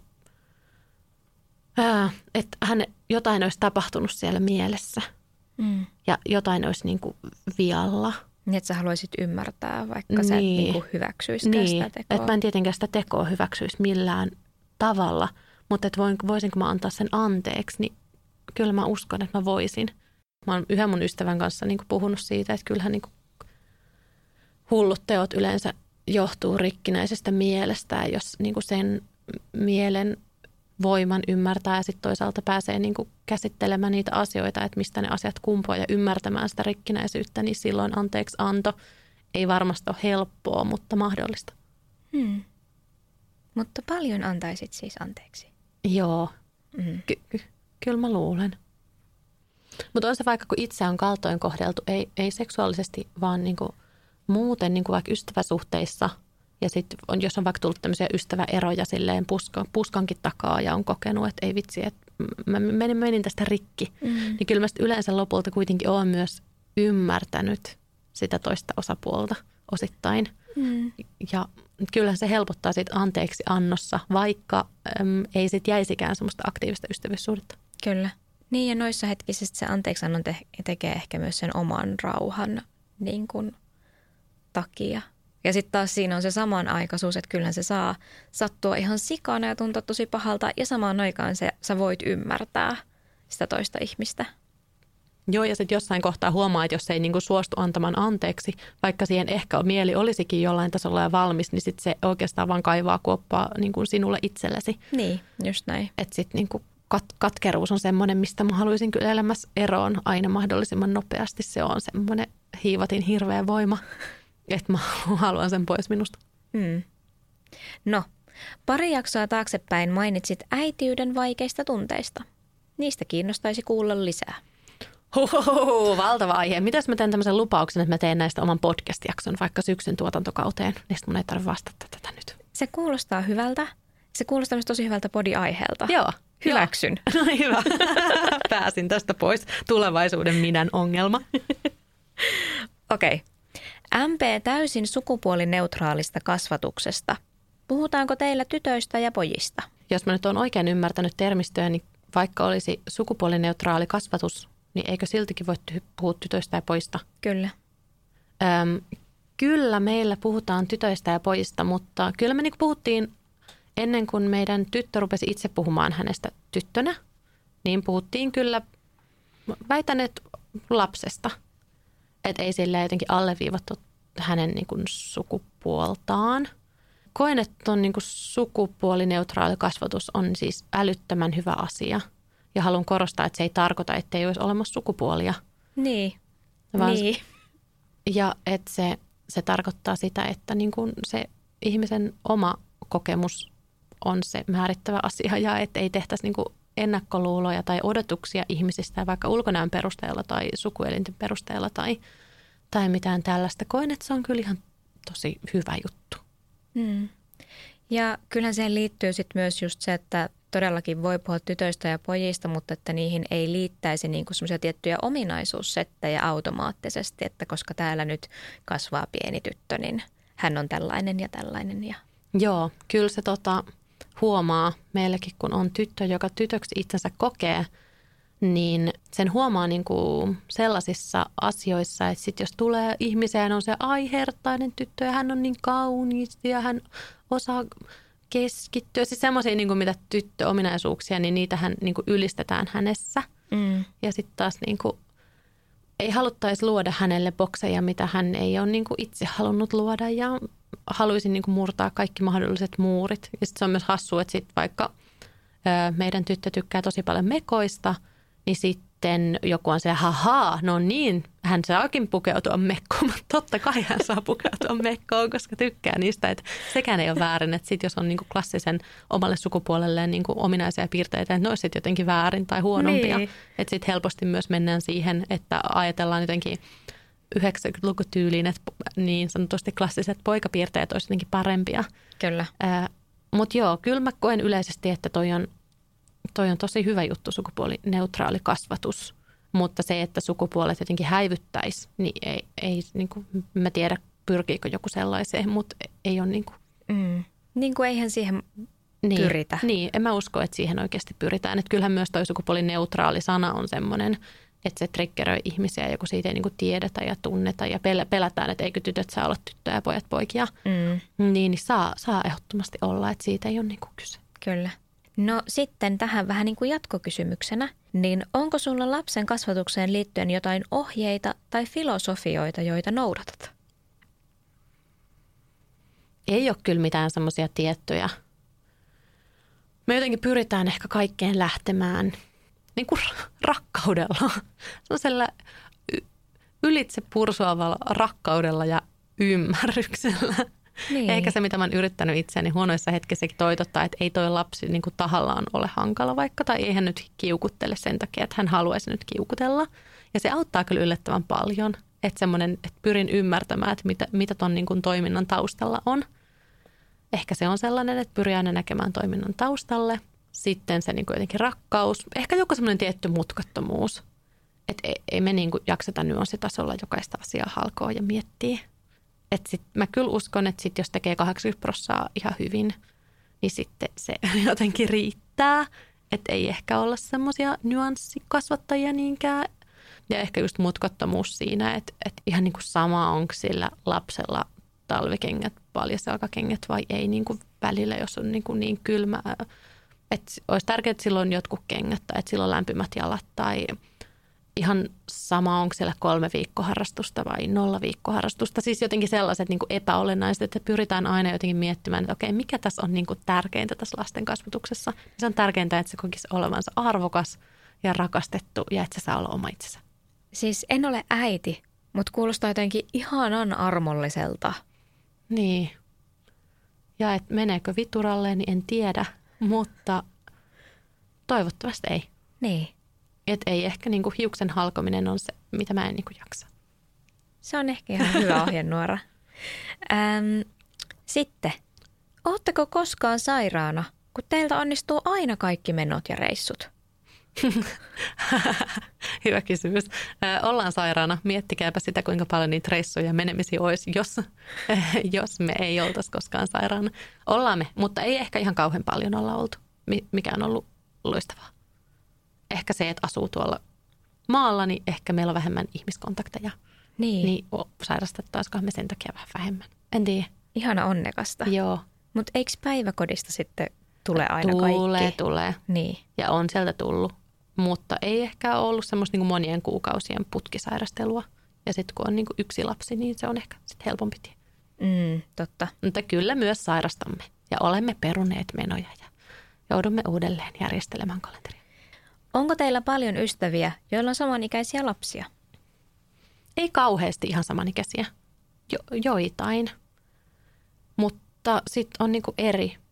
että jotain olisi tapahtunut siellä mielessä ja jotain olisi niin kuin vialla. Niin, että sä haluaisit ymmärtää, vaikka sä et niin kuin hyväksyisikään sitä tekoa. Että mä en tietenkään sitä tekoa hyväksyisi millään tavalla, mutta että voisinko mä antaa sen anteeksi, niin kyllä mä uskon, että mä voisin. Mä oon yhden mun ystävän kanssa niin kuin puhunut siitä, että kyllähän niin kuin hullut teot yleensä johtuu rikkinäisestä mielestä, ja jos niin kuin sen mielen voiman ymmärtää ja sitten toisaalta pääsee niin kuin käsittelemään niitä asioita, että mistä ne asiat kumpuaa ja ymmärtämään sitä rikkinäisyyttä, niin silloin anteeksi anto ei varmasti ole helppoa, mutta mahdollista. Mutta paljon antaisit siis anteeksi? Joo, kyllä mä luulen. Mutta on se vaikka, kun itse on kaltoin kohdeltu, ei seksuaalisesti, vaan niin kuin muuten niin kuin vaikka ystäväsuhteissa. Ja sitten jos on vaikka tullut tämmöisiä ystäväeroja silleen puskankin takaa ja on kokenut, että ei vitsi, että mä menin tästä rikki. Niin kyllä mä yleensä lopulta kuitenkin olen myös ymmärtänyt sitä toista osapuolta osittain. Ja kyllähän se helpottaa siitä anteeksi annossa, vaikka ei sit jäisikään semmoista aktiivista ystävyyssuhdetta. Kyllä. Niin ja noissa hetkissä se anteeksiannon tekee ehkä myös sen oman rauhan niin kuin takia. Ja sitten taas siinä on se samanaikaisuus, että kyllähän se saa sattua ihan sikana ja tuntua tosi pahalta. Ja samaan aikaan sä voit ymmärtää sitä toista ihmistä. Joo, ja sitten jossain kohtaa huomaa, että jos ei niinku suostu antamaan anteeksi, vaikka siihen ehkä mieli olisikin jollain tasolla ja valmis, niin sitten se oikeastaan vaan kaivaa kuoppaa niinku sinulle itsellesi. Niin, just näin. Että sitten niinku katkeruus on semmoinen, mistä mä haluaisin kyllä elämässä eroon aina mahdollisimman nopeasti. Se on semmoinen hiivatin hirveä voima. Että mä haluan sen pois minusta. No, pari jaksoa taaksepäin mainitsit äitiyden vaikeista tunteista. Niistä kiinnostaisi kuulla lisää. Valtava aihe. Mitäs mä teen tämmöisen lupauksen, että mä teen näistä oman podcast-jakson vaikka syksyn tuotantokauteen, niin mun ei tarvitse vastata tätä nyt. Se kuulostaa hyvältä. Se kuulostaa myös tosi hyvältä podi-aiheelta. Joo. Hyväksyn. No hyvä. Pääsin tästä pois. Tulevaisuuden minän ongelma. Okei. MP täysin sukupuolineutraalista kasvatuksesta. Puhutaanko teillä tytöistä ja pojista? Jos mä nyt oon oikein ymmärtänyt termistöä, niin vaikka olisi sukupuolineutraali kasvatus, niin eikö siltikin voi puhua tytöistä ja pojista? Kyllä. Kyllä meillä puhutaan tytöistä ja pojista, mutta kyllä me niin puhuttiin ennen kuin meidän tyttö rupesi itse puhumaan hänestä tyttönä, niin puhuttiin kyllä, väitän, että lapsesta. Että ei silleen jotenkin alleviivattu hänen niin kuin sukupuoltaan. Koen, että on niin kuin sukupuolineutraali kasvatus on siis älyttömän hyvä asia. Ja haluan korostaa, että se ei tarkoita, että ei olisi olemassa sukupuolia. Niin. Ja että se tarkoittaa sitä, että niin kuin se ihmisen oma kokemus on se määrittävä asia ja että ei tehtäisi niin kuin ennakkoluuloja tai odotuksia ihmisistä vaikka ulkonäön perusteella tai sukuelinten perusteella tai mitään tällaista. Koen, että se on kyllä ihan tosi hyvä juttu. Mm. Ja kyllähän siihen liittyy sitten myös just se, että todellakin voi puhua tytöistä ja pojista, mutta että niihin ei liittäisi niinku semmoisia tiettyjä ominaisuussettejä automaattisesti, että koska täällä nyt kasvaa pieni tyttö, niin hän on tällainen ja tällainen. Ja... Joo, kyllä se huomaa meilläkin, kun on tyttö, joka tytöksi itsensä kokee, niin sen huomaa niinku sellaisissa asioissa, että sit jos tulee ihmisiä ja on se herttainen tyttö ja hän on niin kaunis ja hän osaa keskittyä. Siis semmoisia, niin mitä tyttöominaisuuksia, niin niitähän niin ylistetään hänessä. Mm. Ja sitten taas niin kuin, ei haluttaisi luoda hänelle bokseja, mitä hän ei ole niin itse halunnut luoda. Ja haluaisin niin murtaa kaikki mahdolliset muurit. Ja sitten se on myös hassua, että sit vaikka meidän tyttö tykkää tosi paljon mekoista, niin sitten joku on se, no niin, hän saakin pukeutua mekkoon, mutta totta kai hän saa pukeutua mekkoon, koska tykkää niistä. Että sekään ei ole väärin, että sit jos on niinku klassisen omalle sukupuolelleen niinku ominaisia piirteitä, että ne olisi jotenkin väärin tai huonompia. Niin. Että sitten helposti myös mennään siihen, että ajatellaan jotenkin 90-lukutyyliin, että niin sanotusti klassiset poikapiirteet olisi jotenkin parempia. Kyllä. Mutta joo, kyllä mä koen yleisesti, että toi on tosi hyvä juttu, sukupuolineutraali kasvatus, mutta se, että sukupuolet jotenkin häivyttäisi, niin ei niin kuin, mä tiedä pyrkiikö joku sellaiseen, mutta ei ole niin kuin. Niin kuin eihän siihen pyritä. Niin, en mä usko, että siihen oikeasti pyritään. Että kyllähän myös toi sukupuolineutraali sana on semmoinen, että se triggeröi ihmisiä ja kun siitä ei niin kuin tiedetä ja tunneta ja pelätään, että eikö tytöt saa olla tyttöjä ja pojat poikia, niin saa ehdottomasti olla, että siitä ei ole niin kuin kyse. Kyllä. No sitten tähän vähän niin kuin jatkokysymyksenä, niin onko sulla lapsen kasvatukseen liittyen jotain ohjeita tai filosofioita, joita noudatat? Ei ole kyllä mitään semmoisia tiettyjä. Me jotenkin pyritään ehkä kaikkeen lähtemään niin kuin rakkaudella, semmoisella ylitse pursuavalla rakkaudella ja ymmärryksellä. Niin. Eikä se, mitä mä oon yrittänyt itseäni huonoissa hetkissäkin toitottaa, että ei toi lapsi niin kuin tahallaan ole hankala vaikka, tai ei hän nyt kiukuttele sen takia, että hän haluaisi nyt kiukutella. Ja se auttaa kyllä yllättävän paljon, että semmoinen, että pyrin ymmärtämään, että mitä ton niin kuin toiminnan taustalla on. Ehkä se on sellainen, että pyrin aina näkemään toiminnan taustalle. Sitten se niin kuin jotenkin rakkaus, ehkä joku semmoinen tietty mutkattomuus, että ei me niin kuin jakseta nyanssitasolla jokaista asiaa halkoa ja miettiä. Että sit mä kyllä uskon, että sit jos tekee 80% ihan hyvin, niin sitten se jotenkin riittää. Että ei ehkä olla semmoisia nyanssikasvattajia niinkään. Ja ehkä just mutkattomuus siinä, että ihan niin kuin sama onko sillä lapsella talvikengät, paljasjalkakengät vai ei niin kuin välillä, jos on niin kylmää. Että olisi tärkeää, että silloin jotkut kengät tai että silloin lämpimät jalat tai ihan sama, onko siellä 3 viikkoharrastusta vai 0 viikkoharrastusta. Siis jotenkin sellaiset niin kuin epäolennaiset, että pyritään aina jotenkin miettimään, että okei, mikä tässä on niin kuin tärkeintä tässä lasten kasvatuksessa. Se on tärkeintä, että se kokisi olevansa arvokas ja rakastettu ja että se saa olla oma itsensä. Siis en ole äiti, mutta kuulostaa jotenkin ihanan armolliselta. Niin. Ja että meneekö vituralle, niin en tiedä, mutta toivottavasti ei. Niin. Että ei ehkä niinku hiuksen halkominen on se, mitä mä en niinku jaksa. Se on ehkä ihan hyvä ohjenuora. Sitten, ootteko koskaan sairaana, kun teiltä onnistuu aina kaikki menot ja reissut? Hyvä kysymys. Ollaan sairaana. Miettikääpä sitä, kuinka paljon niitä reissuja ja menemisiä olisi, jos me ei oltaisi koskaan sairaana. Ollaan me, mutta ei ehkä ihan kauhean paljon olla oltu, mikä on ollut loistavaa. Ehkä se, että asuu tuolla maalla, niin ehkä meillä on vähemmän ihmiskontakteja. Niin sairastettaisikohan me sen takia vähän vähemmän. En tiedä. Ihana onnekasta. Joo. Mutta eikö päiväkodista sitten tule aina kaikki? Tulee. Niin. Ja on sieltä tullut. Mutta ei ehkä ollut semmoista niin kuin monien kuukausien putkisairastelua. Ja sitten kun on niin kuin yksi lapsi, niin se on ehkä sitten helpompi tie. Totta. Mutta kyllä myös sairastamme. Ja olemme peruneet menoja ja joudumme uudelleen järjestelemään kalenteria. Onko teillä paljon ystäviä, joilla on samanikäisiä lapsia? Ei kauheasti ihan samanikäisiä. Joitain. Mutta sitten on niinku eri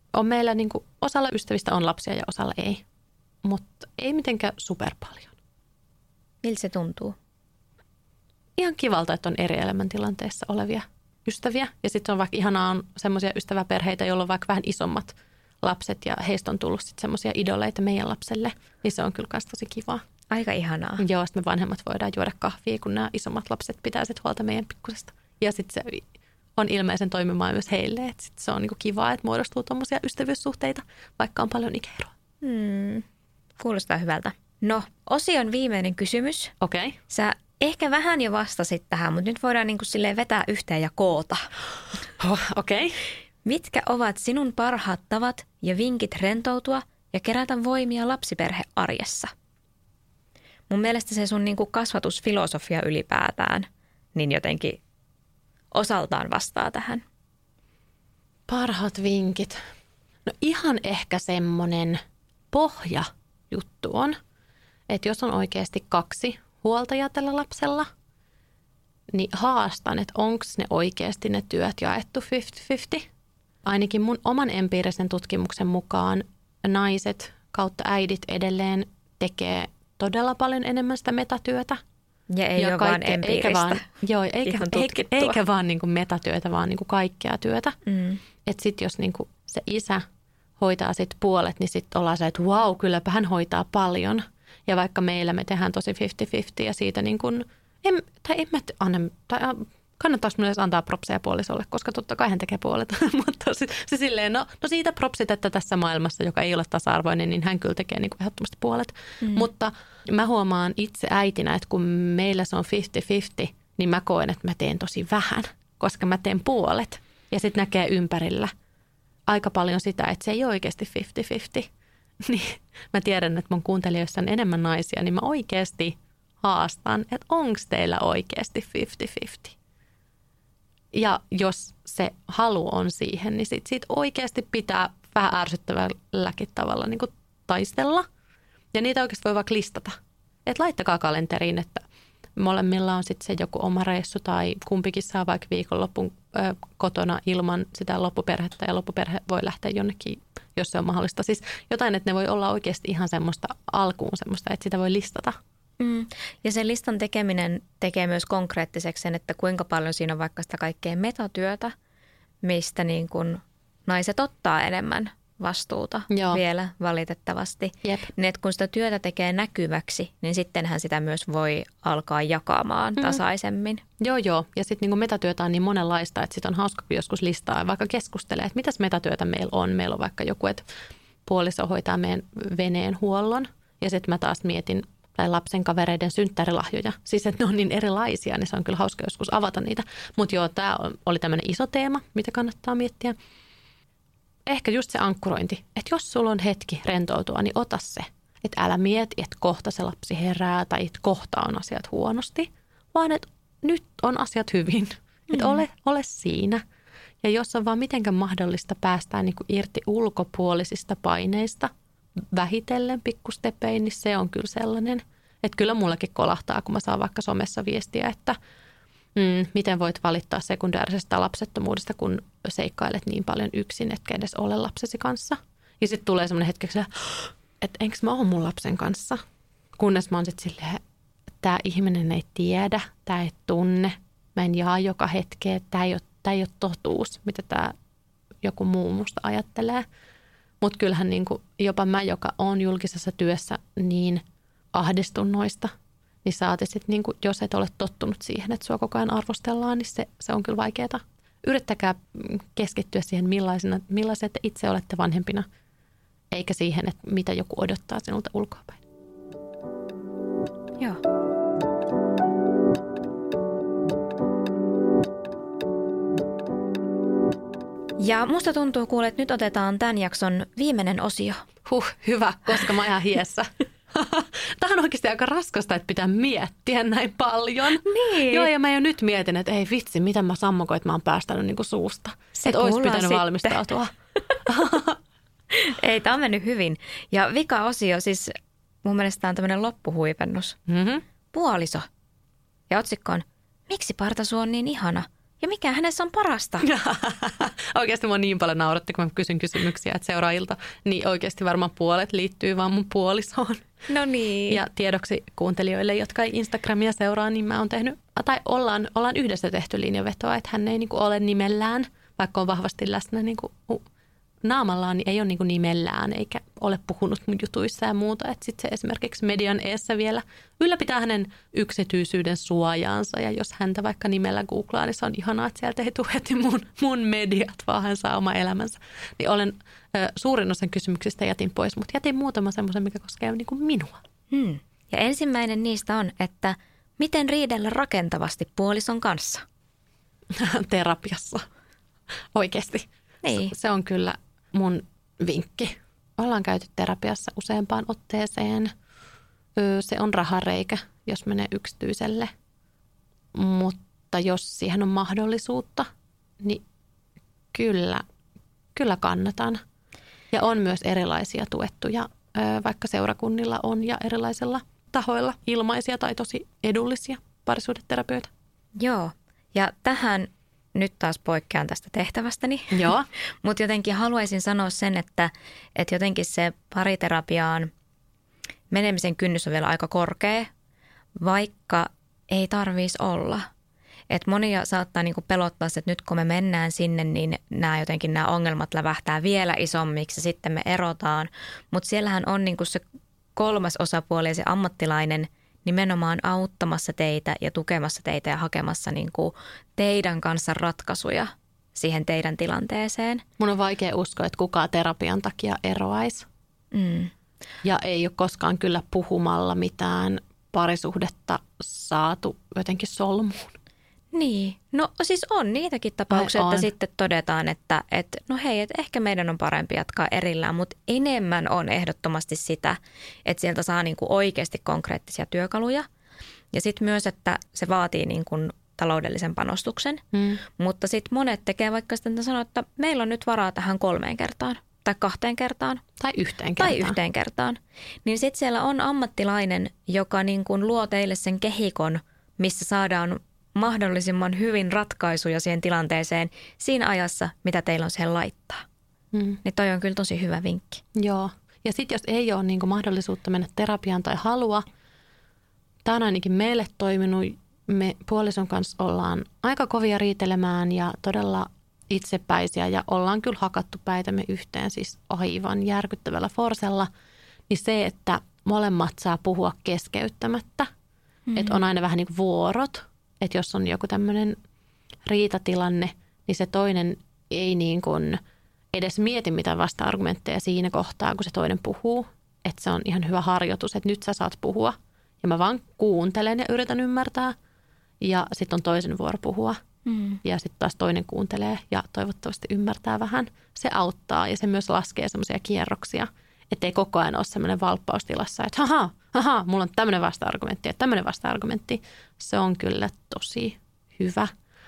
On meillä niin kuin, osalla ystävistä on lapsia ja osalla ei. Mutta ei mitenkään super paljon. Miltä se tuntuu? Ihan kivalta, että on eri elämäntilanteessa olevia ystäviä. Ja sitten on vaikka ihanaa on semmoisia ystäväperheitä, joilla on vaikka vähän isommat lapset ja heistä on tullut sitten semmoisia idoleita meidän lapselle. Niin se on kyllä myös tosi kivaa. Aika ihanaa. Joo, sitten me vanhemmat voidaan juoda kahvia, kun nämä isommat lapset pitää sitten huolta meidän pikkusesta. Ja sitten se on ilmeisen toimimaan myös heille. Että sit se on niinku kivaa, että muodostuu tuommoisia ystävyyssuhteita, vaikka on paljon ikäeroa. Kuulostaa hyvältä. No, osion viimeinen kysymys. Okei. Sä ehkä vähän jo vastasit tähän, mutta nyt voidaan niinku silleen vetää yhteen ja koota. Okei. Mitkä ovat sinun parhaat tavat ja vinkit rentoutua ja kerätä voimia lapsiperhearjessa? Mun mielestä se sun niinku kasvatusfilosofia ylipäätään niin jotenkin osaltaan vastaa tähän. Parhaat vinkit. No ihan ehkä semmoinen pohjajuttu on, että jos on oikeasti 2 huoltajaa tällä lapsella, niin haastan, että onko ne oikeasti ne työt jaettu 50-50. Ainakin mun oman empiirisen tutkimuksen mukaan naiset kautta äidit edelleen tekee todella paljon enemmän sitä metatyötä. Ja ei ole vaan empiiristä. Eikä vaan niin kuin metatyötä, vaan niin kuin kaikkea työtä. Että sitten jos niin kuin se isä hoitaa sit puolet, niin sitten ollaan se, että vau, kylläpä hän hoitaa paljon. Ja vaikka meillä me tehdään tosi 50-50 ja siitä niin kuin, kannattaako minulle edes antaa propseja puolisolle, koska totta kai hän tekee puolet. Mutta se silleen, no siitä propsit, että tässä maailmassa, joka ei ole tasa-arvoinen, niin hän kyllä tekee niin kuin ehdottomasti puolet. Mutta mä huomaan itse äitinä, että kun meillä se on 50-50, niin mä koen, että mä teen tosi vähän, koska mä teen puolet. Ja sitten näkee ympärillä aika paljon sitä, että se ei ole oikeasti 50-50. Niin mä tiedän, että mun kuuntelijoissa on enemmän naisia, niin mä oikeasti haastan, että onko teillä oikeasti 50-50. Ja jos se halu on siihen, niin siitä oikeasti pitää vähän ärsyttävälläkin tavalla niin kuin taistella. Ja niitä oikeasti voi vaikka listata. Että laittakaa kalenteriin, että molemmilla on sitten se joku oma reissu tai kumpikin saa vaikka viikonlopun kotona ilman sitä loppuperhettä ja loppuperhe voi lähteä jonnekin, jos se on mahdollista. Siis jotain, että ne voi olla oikeasti ihan semmoista alkuun semmoista, että sitä voi listata. Ja sen listan tekeminen tekee myös konkreettiseksi sen, että kuinka paljon siinä on vaikka sitä kaikkea metatyötä, mistä niin kuin naiset ottaa enemmän vastuuta vielä valitettavasti. Jep. Niin että kun sitä työtä tekee näkyväksi, niin sittenhän sitä myös voi alkaa jakamaan tasaisemmin. Joo. Ja sitten niin metatyötä on niin monenlaista, että sitten on hauska, kun joskus listaa ja vaikka keskustelee, että mitäs metatyötä meillä on. Meillä on vaikka joku, että puoliso hoitaa meidän veneen huollon ja sitten mä taas mietin tai lapsen kavereiden synttärilahjoja. Siis että ne on niin erilaisia, niin se on kyllä hauska joskus avata niitä. Mutta joo, tämä oli tämmöinen iso teema, mitä kannattaa miettiä. Ehkä just se ankkurointi, että jos sulla on hetki rentoutua, niin ota se. Että älä mieti, että kohta se lapsi herää tai että kohta on asiat huonosti, vaan että nyt on asiat hyvin. Että ole siinä. Ja jos on vaan mitenkään mahdollista päästää niin kuin irti ulkopuolisista paineista, vähitellen pikkustepein, niin se on kyllä sellainen, että kyllä mullakin kolahtaa, kun mä saan vaikka somessa viestiä, että miten voit valittaa sekundäärisestä lapsettomuudesta, kun seikkailet niin paljon yksin, etkä edes ole lapsesi kanssa. Ja sitten tulee semmoinen hetkeksi, että enkö mä ole mun lapsen kanssa, kunnes mä oon sitten silleen, että tämä ihminen ei tiedä, tämä ei tunne, mä en jaa joka hetkeä, tämä ei ole totuus, mitä tämä joku muu musta ajattelee. Mutta kyllähän niin kuin jopa mä, joka on julkisessa työssä niin ahdistun noista, niin saati sitten, niin kuin, jos et ole tottunut siihen, että sua koko ajan arvostellaan, niin se on kyllä vaikeaa. Yrittäkää keskittyä siihen, millaiset te itse olette vanhempina, eikä siihen, että mitä joku odottaa sinulta ulkoapäin. Joo. Ja musta tuntuu, kuule, että nyt otetaan tämän jakson viimeinen osio. Hyvä, koska mä oon ihan hiessä. Tämä on oikeasti aika raskasta, että pitää miettiä näin paljon. Niin. Joo, ja mä jo nyt mietin, että ei vitsi, miten mä sammakoin, että mä oon päästänyt niin kuin suusta. Että olisi pitänyt sitten valmistautua. Ei, tämä on mennyt hyvin. Ja vika-osio, siis mun mielestä tämä on tämmöinen loppuhuipennus. Puoliso. Ja otsikko on, miksi partasu on niin ihana? Ja mikä hänessä on parasta? Oikeasti mua niin paljon nauratti, kun mä kysyn kysymyksiä, että seuraajilta, niin oikeasti varmaan puolet liittyy vaan mun puolisoon. No niin. Ja tiedoksi kuuntelijoille, jotka ei Instagramia seuraa, niin mä oon tehnyt, tai ollaan yhdessä tehty linjavetoa, että hän ei niin kuin ole nimellään, vaikka on vahvasti läsnä niin kuin naamallaan, niin ei ole niin kuin nimellään eikä ole puhunut mun jutuissa ja muuta. Että sitten se esimerkiksi median eessä vielä ylläpitää hänen yksityisyyden suojaansa. Ja jos häntä vaikka nimellä googlaa, niin se on ihanaa, että sieltä ei tule heti mun mediat, vaan hän saa oma elämänsä. Niin suurin osan kysymyksistä jätin pois, mutta jätin muutama semmoisen, mikä koskee niin kuin minua. Ja ensimmäinen niistä on, että miten riidellä rakentavasti puolison kanssa? Terapiassa. Oikeasti. Niin. Se on kyllä mun vinkki. Ollaan käyty terapiassa useampaan otteeseen. Se on rahareikä, jos menee yksityiselle. Mutta jos siihen on mahdollisuutta, niin kyllä kannatan. Ja on myös erilaisia tuettuja, vaikka seurakunnilla on ja erilaisilla tahoilla ilmaisia tai tosi edullisia parisuhdeterapioita. Joo, ja tähän nyt taas poikkean tästä tehtävästäni. Joo. Mutta jotenkin haluaisin sanoa sen, että jotenkin se pariterapiaan menemisen kynnys on vielä aika korkea, vaikka ei tarvitsisi olla. Että monia saattaa niinku pelottaa, että nyt kun me mennään sinne, niin nämä ongelmat lävähtää vielä isommiksi ja sitten me erotaan. Mutta siellähän on niinku se kolmas osapuoli ja se ammattilainen nimenomaan auttamassa teitä ja tukemassa teitä ja hakemassa niinku teidän kanssa ratkaisuja siihen teidän tilanteeseen. Mun on vaikea uskoa, että kukaan terapian takia eroaisi. Ja ei ole koskaan kyllä puhumalla mitään parisuhdetta saatu jotenkin solmuun. Niin, no siis on niitäkin tapauksia, että sitten todetaan, että no hei, että ehkä meidän on parempi jatkaa erillään, mutta enemmän on ehdottomasti sitä, että sieltä saa niinku oikeasti konkreettisia työkaluja. Ja sitten myös, että se vaatii niinku taloudellisen panostuksen, mutta sitten monet tekee vaikka sitten sanoo, että meillä on nyt varaa tähän 3 kertaan tai 2 kertaan. Tai yhteen kertaan. Niin sitten siellä on ammattilainen, joka niinku luo teille sen kehikon, missä saadaan mahdollisimman hyvin ratkaisuja siihen tilanteeseen siinä ajassa, mitä teillä on siihen laittaa. Niin toi on kyllä tosi hyvä vinkki. Joo. Ja sitten jos ei ole niinku mahdollisuutta mennä terapiaan tai halua, tämä on ainakin meille toiminut. Me puolison kanssa ollaan aika kovia riitelemään ja todella itsepäisiä ja ollaan kyllä hakattu päitämme yhteen siis aivan järkyttävällä forsella. Niin se, että molemmat saa puhua keskeyttämättä, että on aina vähän niin kuin vuorot. Että jos on joku tämmöinen riitatilanne, niin se toinen ei niin kuin edes mieti mitään vasta-argumentteja siinä kohtaa, kun se toinen puhuu. Että se on ihan hyvä harjoitus, että nyt sä saat puhua. Ja mä vaan kuuntelen ja yritän ymmärtää. Ja sitten on toisen vuoro puhua. Ja sitten taas toinen kuuntelee ja toivottavasti ymmärtää vähän. Se auttaa ja se myös laskee semmoisia kierroksia. Että ei koko ajan ole semmoinen valppaustilassa, että mulla on tämmöinen vasta-argumentti ja tämmöinen vasta-argumentti. Se on kyllä tosi hyvä.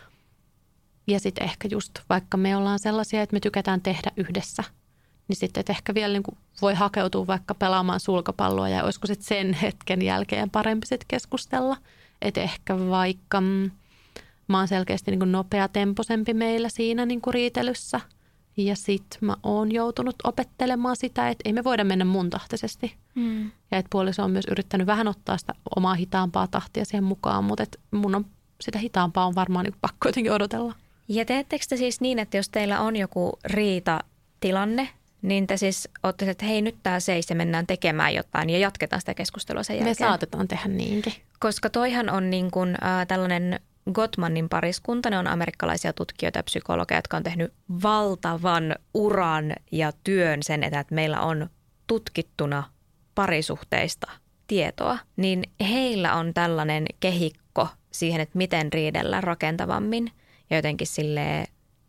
Ja sitten ehkä just vaikka me ollaan sellaisia, että me tykätään tehdä yhdessä, niin sitten että ehkä vielä niin kuin voi hakeutua vaikka pelaamaan sulkapalloa ja olisiko sitten sen hetken jälkeen parempi sitten keskustella. Että ehkä vaikka mä oon selkeästi niin kuin nopeatempoisempi meillä siinä niin kuin riitelyssä. Ja sitten mä oon joutunut opettelemaan sitä, että ei me voida mennä mun tahtaisesti. Ja että puoliso on myös yrittänyt vähän ottaa sitä omaa hitaampaa tahtia siihen mukaan, mutta että mun on sitä hitaampaa on varmaan niin pakko jotenkin odotella. Ja teettekö te siis niin, että jos teillä on joku riitatilanne, niin te siis ootte, että hei nyt tää seis ja mennään tekemään jotain ja jatketaan sitä keskustelua sen jälkeen? Me saatetaan tehdä niinkin. Koska toihan on niin kuin tällainen Gottmanin pariskunta, ne on amerikkalaisia tutkijoita ja psykologeja, jotka on tehnyt valtavan uran ja työn sen eteen, että meillä on tutkittuna parisuhteista tietoa. Niin heillä on tällainen kehikko siihen, että miten riidellä rakentavammin ja jotenkin silleen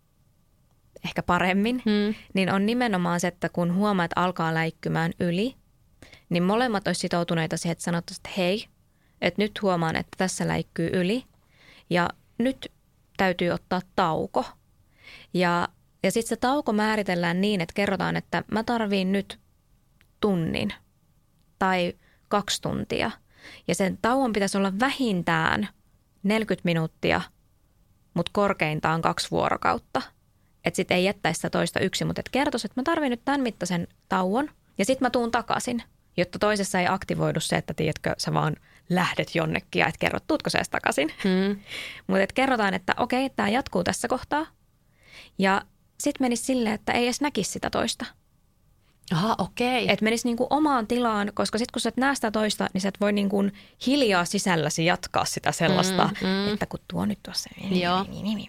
ehkä paremmin. Niin on nimenomaan se, että kun huomaat, että alkaa läikkymään yli, niin molemmat olisi sitoutuneita siihen, että sanotaan, että hei, että nyt huomaan, että tässä läikkyy yli. Ja nyt täytyy ottaa tauko. Ja sitten se tauko määritellään niin, että kerrotaan, että mä tarviin nyt tunnin tai 2 tuntia. Ja sen tauon pitäisi olla vähintään 40 minuuttia mutta korkeintaan 2 vuorokautta. Että sitten ei jättäisi sitä toista yksin, mutta kertoisi, että mä tarvin nyt tämän mittaisen tauon ja sitten mä tuun takaisin, jotta toisessa ei aktivoidu se, että tiedätkö, sä vaan lähdet jonnekin ja et kerro, tuutko sä edes takaisin. Mutta kerrotaan, että okei, tämä jatkuu tässä kohtaa ja sitten menisi silleen, että ei edes näkisi sitä toista. Aha, okei. Että menisi niinku omaan tilaan, koska sitten kun sä et näe sitä toista, niin sä et voi niinku hiljaa sisälläsi jatkaa sitä sellaista, että kun tuo nyt tuossa. Joo.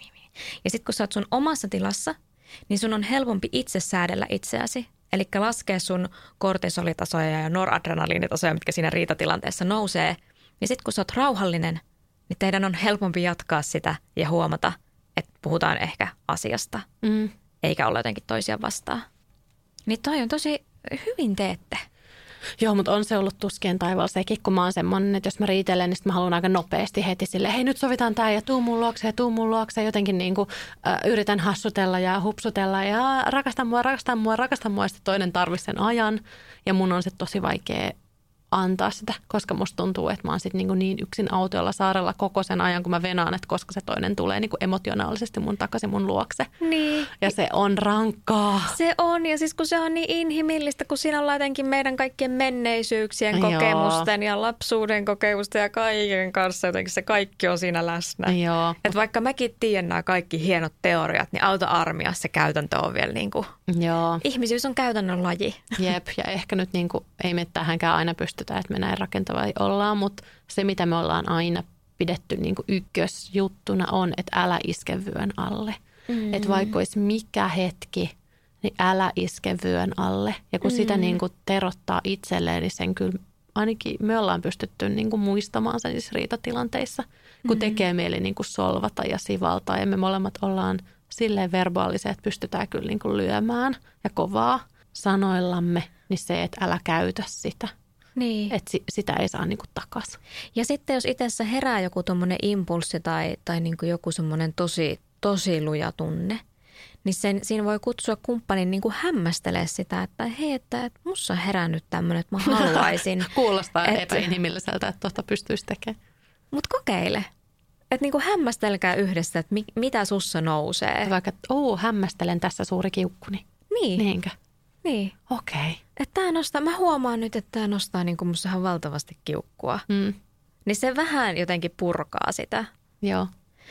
Ja sitten kun sä oot sun omassa tilassa, niin sun on helpompi itse säädellä itseäsi. Eli laskea sun kortisolitasoja ja noradrenaliinitasoja, mitkä siinä riitatilanteessa nousee. Ja sitten kun sä oot rauhallinen, niin teidän on helpompi jatkaa sitä ja huomata, että puhutaan ehkä asiasta, eikä olla jotenkin toisia vastaan. Niin toi on tosi hyvin teette. Joo, mutta on se ollut tuskien taivaalla sekin, kun mä oon semmoinen, että jos mä riitelen, niin mä haluan aika nopeasti heti silleen, hei nyt sovitaan tää ja tuu mun luokse ja jotenkin niin kuin, yritän hassutella ja hupsutella ja rakasta mua. Ja sitten toinen tarvitsee sen ajan ja mun on se tosi vaikea antaa sitä, koska musta tuntuu, että mä oon sit niin yksin autolla saarella koko sen ajan, kun mä venaan, että koska se toinen tulee niin kuin emotionaalisesti mun takaisin mun luokse. Niin. Ja se on rankkaa. Se on, ja siis kun se on niin inhimillistä, kun siinä on jotenkin meidän kaikkien menneisyyksien kokemusten ja lapsuuden kokemusten ja kaiken kanssa jotenkin se kaikki on siinä läsnä. Joo. Että vaikka mäkin tiedän nämä kaikki hienot teoriat, niin auto-armiassa se käytäntö on vielä niin kuin, joo. Ihmisyys on käytännön laji. Jep, ja ehkä nyt niin kuin, ei me tähänkään aina pystytä, että me näin rakentavia ollaan, mutta se mitä me ollaan aina pidetty niin kuin ykkösjuttuna on, että älä iske vyön alle. Että vaikka olisi mikä hetki, niin älä iske vyön alle. Ja kun sitä niin kuin terottaa itselleen, niin sen kyllä ainakin me ollaan pystytty niin kuin muistamaan sen siis riitatilanteissa, kun tekee mieli niin kuin solvata ja sivaltaa. Ja me molemmat ollaan silleen verbaalisia, että pystytään kyllä niin kuin lyömään ja kovaa sanoillamme, niin se, että älä käytä sitä. Niin. Että sitä ei saa niinku takaisin. Ja sitten jos itsessä herää joku tommoinen impulssi tai niinku joku semmoinen tosi luja tunne, niin siinä voi kutsua kumppanin niinku hämmästelee sitä, että hei, että musta on herännyt tämmöinen, että mä haluaisin. Kuulostaa epäinhimilliseltä, että tuota pystyisi tekemään. Mut kokeile. Että niinku hämmästelkää yhdessä, että mitä sussa nousee. Vaikka, että hämmästelen tässä suuri kiukkuni. Niin. Niinkö? Niin. Okei. Että tää nostaa, mä huomaan nyt, että tää nostaa niinku musta ihan valtavasti kiukkua. Niin se vähän jotenkin purkaa sitä. Joo.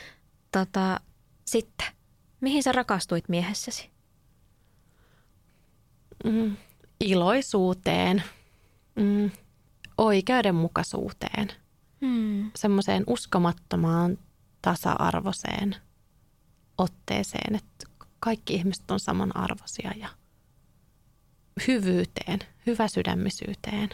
Sitten, mihin sä rakastuit miehessäsi? Iloisuuteen, oikeudenmukaisuuteen, semmoiseen uskomattomaan tasa-arvoiseen otteeseen, että kaikki ihmiset on samanarvoisia ja hyvyyteen, hyväsydämisyyteen.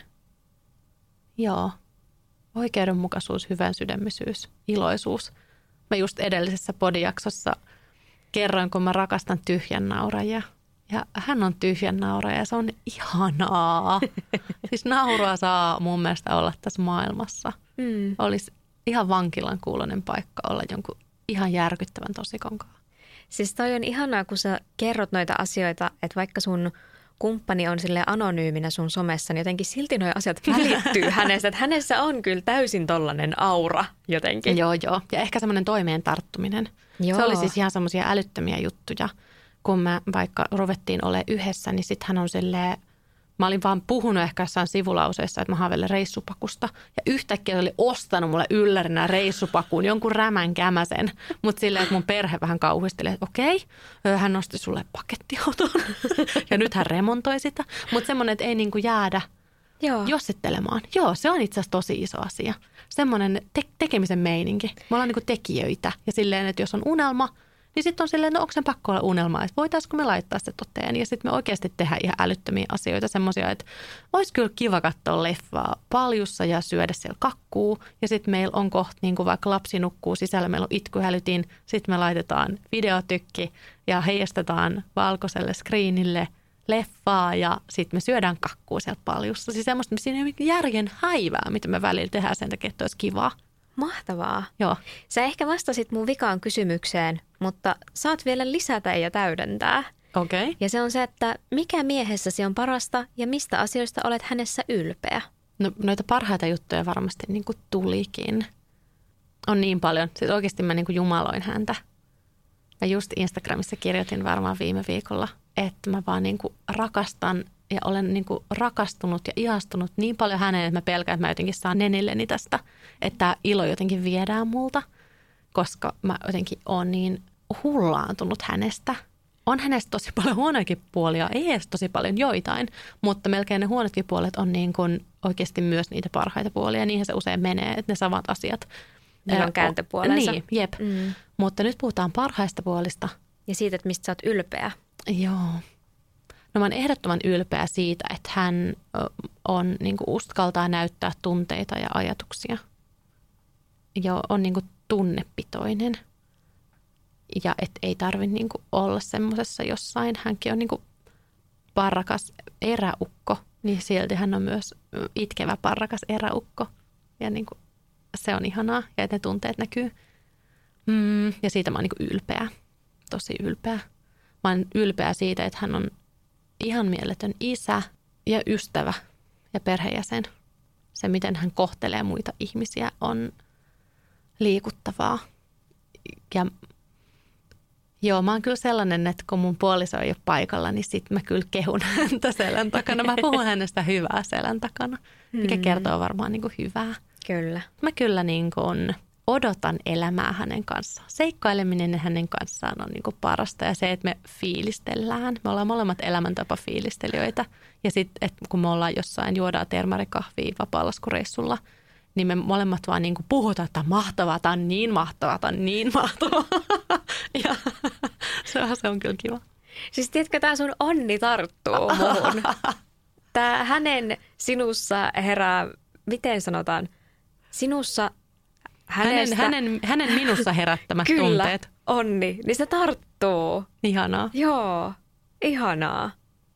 Joo, oikeudenmukaisuus, hyväsydämisyys, iloisuus. Mä just edellisessä podijaksossa kerroin, kun mä rakastan tyhjän naurajia. Ja hän on tyhjän nauraja ja se on ihanaa. Siis naurua saa mun mielestä olla tässä maailmassa. Olisi ihan vankilan kuuloinen paikka olla jonkun ihan järkyttävän tosikon kanssa. Siis toi on ihanaa, kun sä kerrot noita asioita, että vaikka sun kumppani on sille anonyyminä sun somessa, niin jotenkin silti nuo asiat välittyy hänestä. Että hänessä on kyllä täysin tollainen aura jotenkin. Joo. Ja ehkä semmoinen toimeen tarttuminen. Joo. Se oli siis ihan semmoisia älyttömiä juttuja. Kun mä vaikka ruvettiin olemaan yhdessä, niin sitten hän on silleen, mä olin vaan puhunut ehkä jossain sivulauseessa, että mä haaveilen reissupakusta. Ja yhtäkkiä se oli ostanut mulle yllärinä reissupakuun jonkun rämän kämäsen. Mutta silleen, että mun perhe vähän kauhisteli, että okei, hän nosti sulle pakettiauton. Ja nyt hän remontoi sitä. Mutta semmoinen, että ei niinku jäädä jossittelemaan. Joo, se on itse asiassa tosi iso asia. Semmoinen tekemisen meininki. Me ollaan niinku tekijöitä. Ja silleen, että jos on unelma, niin sitten on silleen, no onko sen pakko olla unelmaa, että voitaisiinko me laittaa se toteen. Ja sitten me oikeasti tehdään ihan älyttömiä asioita, semmoisia, että olisi kyllä kiva katsoa leffaa paljussa ja syödä siellä kakkuu. Ja sitten meillä on kohta, niin kuin vaikka lapsi nukkuu sisällä, meillä on itkuhälytin, sitten me laitetaan videotykki ja heijastetaan valkoiselle screenille leffaa ja sitten me syödään kakkuu siellä paljussa. Siis semmoista, siinä ei ole järjen häivää, mitä me välillä tehdään sen takia, että olisi kivaa. Mahtavaa. Joo. Sä ehkä vastasit mun vikaan kysymykseen, mutta saat vielä lisätä ja täydentää. Okei. Okay. Ja se on se, että mikä miehessäsi on parasta ja mistä asioista olet hänessä ylpeä? No noita parhaita juttuja varmasti niin kuin tulikin. On niin paljon. Siis oikeasti mä niin kuin jumaloin häntä. Mä just Instagramissa kirjoitin varmaan viime viikolla, että mä vaan niin kuin rakastan ja olen niin kuin rakastunut ja ihastunut niin paljon häneen, että mä pelkään, että mä jotenkin saan nenilleni tästä, että tämä ilo jotenkin viedään multa, koska mä jotenkin oon niin hullaantunut hänestä. On hänestä tosi paljon huonoakin puolia, ei edes tosi paljon joitain, mutta melkein ne huonotkin puolet on niin kuin oikeasti myös niitä parhaita puolia. Niinhän se usein menee, että ne samat asiat. Niillä on kääntöpuolensa. Niin, jep. Mutta nyt puhutaan parhaista puolista. Ja siitä, että mistä sä oot ylpeä. Joo. No mä oon ehdottoman ylpeä siitä, että hän on niin kuin uskaltaa näyttää tunteita ja ajatuksia. Ja on niin kuin tunnepitoinen. Ja että ei tarvitse niin kuin olla semmoisessa jossain. Hänkin on niin kuin parrakas eräukko, niin silti hän on myös itkevä parrakas eräukko. Ja niin kuin se on ihanaa ja että ne tunteet näkyy. Ja siitä mä oon niin kuin ylpeä, tosi ylpeä. Mä oon ylpeä siitä, että hän on ihan mieletön isä ja ystävä ja perheenjäsen. Se, miten hän kohtelee muita ihmisiä, on liikuttavaa. Ja joo, mä oon kyllä sellainen, että kun mun puoliso ei ole paikalla, niin sit mä kyllä kehun häntä selän takana. Mä puhun hänestä hyvää selän takana, mikä kertoo varmaan niin kuin hyvää. Kyllä. Mä kyllä niin kuin odotan elämää hänen kanssaan. Seikkaileminen hänen kanssaan on niin kuin parasta ja se, että me fiilistellään. Me ollaan molemmat elämäntapafiilistelijöitä ja sitten, kun me ollaan jossain, juodaan termarikahvia vapaalaskureissulla, niin me molemmat vaan niin kuin puhutaan, että mahtavaa, tämä on niin mahtavaa, tämä on niin mahtavaa. Ja se on kyllä kiva. Siis tiedätkö, tämä sun onni tarttuu muuhun. Tämä hänen sinussa herää, miten sanotaan, sinussa hänestä. Hänen minussa herättämät kyllä, tunteet. Kyllä, onni. Niin se tarttuu. Ihanaa. Joo, ihanaa.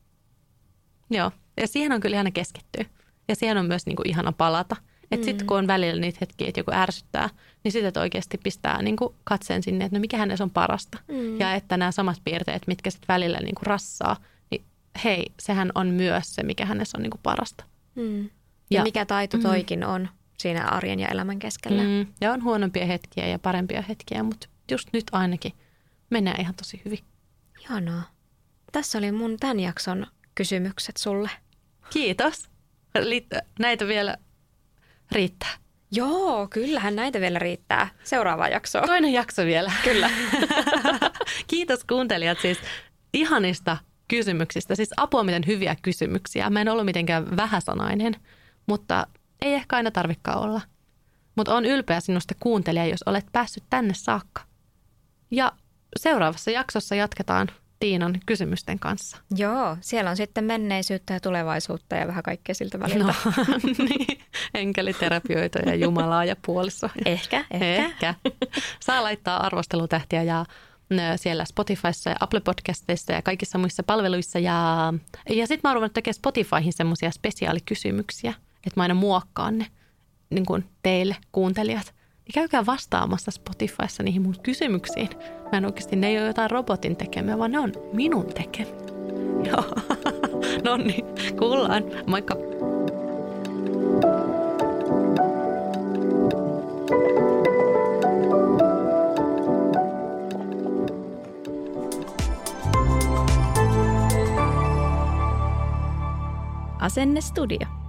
Joo, ja siihen on kyllä ihana keskittyä. Ja siihen on myös niinku ihana palata. Että sitten kun on välillä niitä hetkiä, että joku ärsyttää, niin sitten oikeasti pistää niinku katseen sinne, että no mikä hänessä on parasta. Ja että nämä samat piirteet, mitkä sitten välillä niinku rassaa, niin hei, sehän on myös se, mikä hänessä on niinku parasta. Ja mikä taito toikin on siinä arjen ja elämän keskellä. Ja on huonompia hetkiä ja parempia hetkiä, mutta just nyt ainakin menee ihan tosi hyvin. Ihanaa. Tässä oli mun tämän jakson kysymykset sulle. Kiitos. Näitä vielä riittää. Joo, kyllähän näitä vielä riittää. Seuraavaan jaksoon. Toinen jakso vielä. Kyllä. Kiitos kuuntelijat siis ihanista kysymyksistä. Siis apua miten hyviä kysymyksiä. Mä en ollut mitenkään vähäsanainen, mutta ei ehkä aina tarvikaan olla. Mutta on ylpeä sinusta kuuntelija, jos olet päässyt tänne saakka. Ja seuraavassa jaksossa jatketaan Tiinan kysymysten kanssa. Joo, siellä on sitten menneisyyttä ja tulevaisuutta ja vähän kaikkea siltä väliltä. No, niin. Enkeliterapioita ja Jumalaa ja puoliso. Ehkä. Saa laittaa arvostelutähtiä ja siellä Spotifyssa ja Apple Podcasteissa ja kaikissa muissa palveluissa. Ja sitten mä oon ruvennut tekemään Spotifyhin semmoisia spesiaalikysymyksiä, että mä aina muokkaan ne niin kuin teille kuuntelijat. Niin käykää vastaamassa Spotifyssa niihin mun kysymyksiin. Mä en oikeasti, ne ei ole jotain robotin tekemiä, vaan ne on minun tekemiä. Joo. No niin, kuullaan. Moikka. Asenne Studio.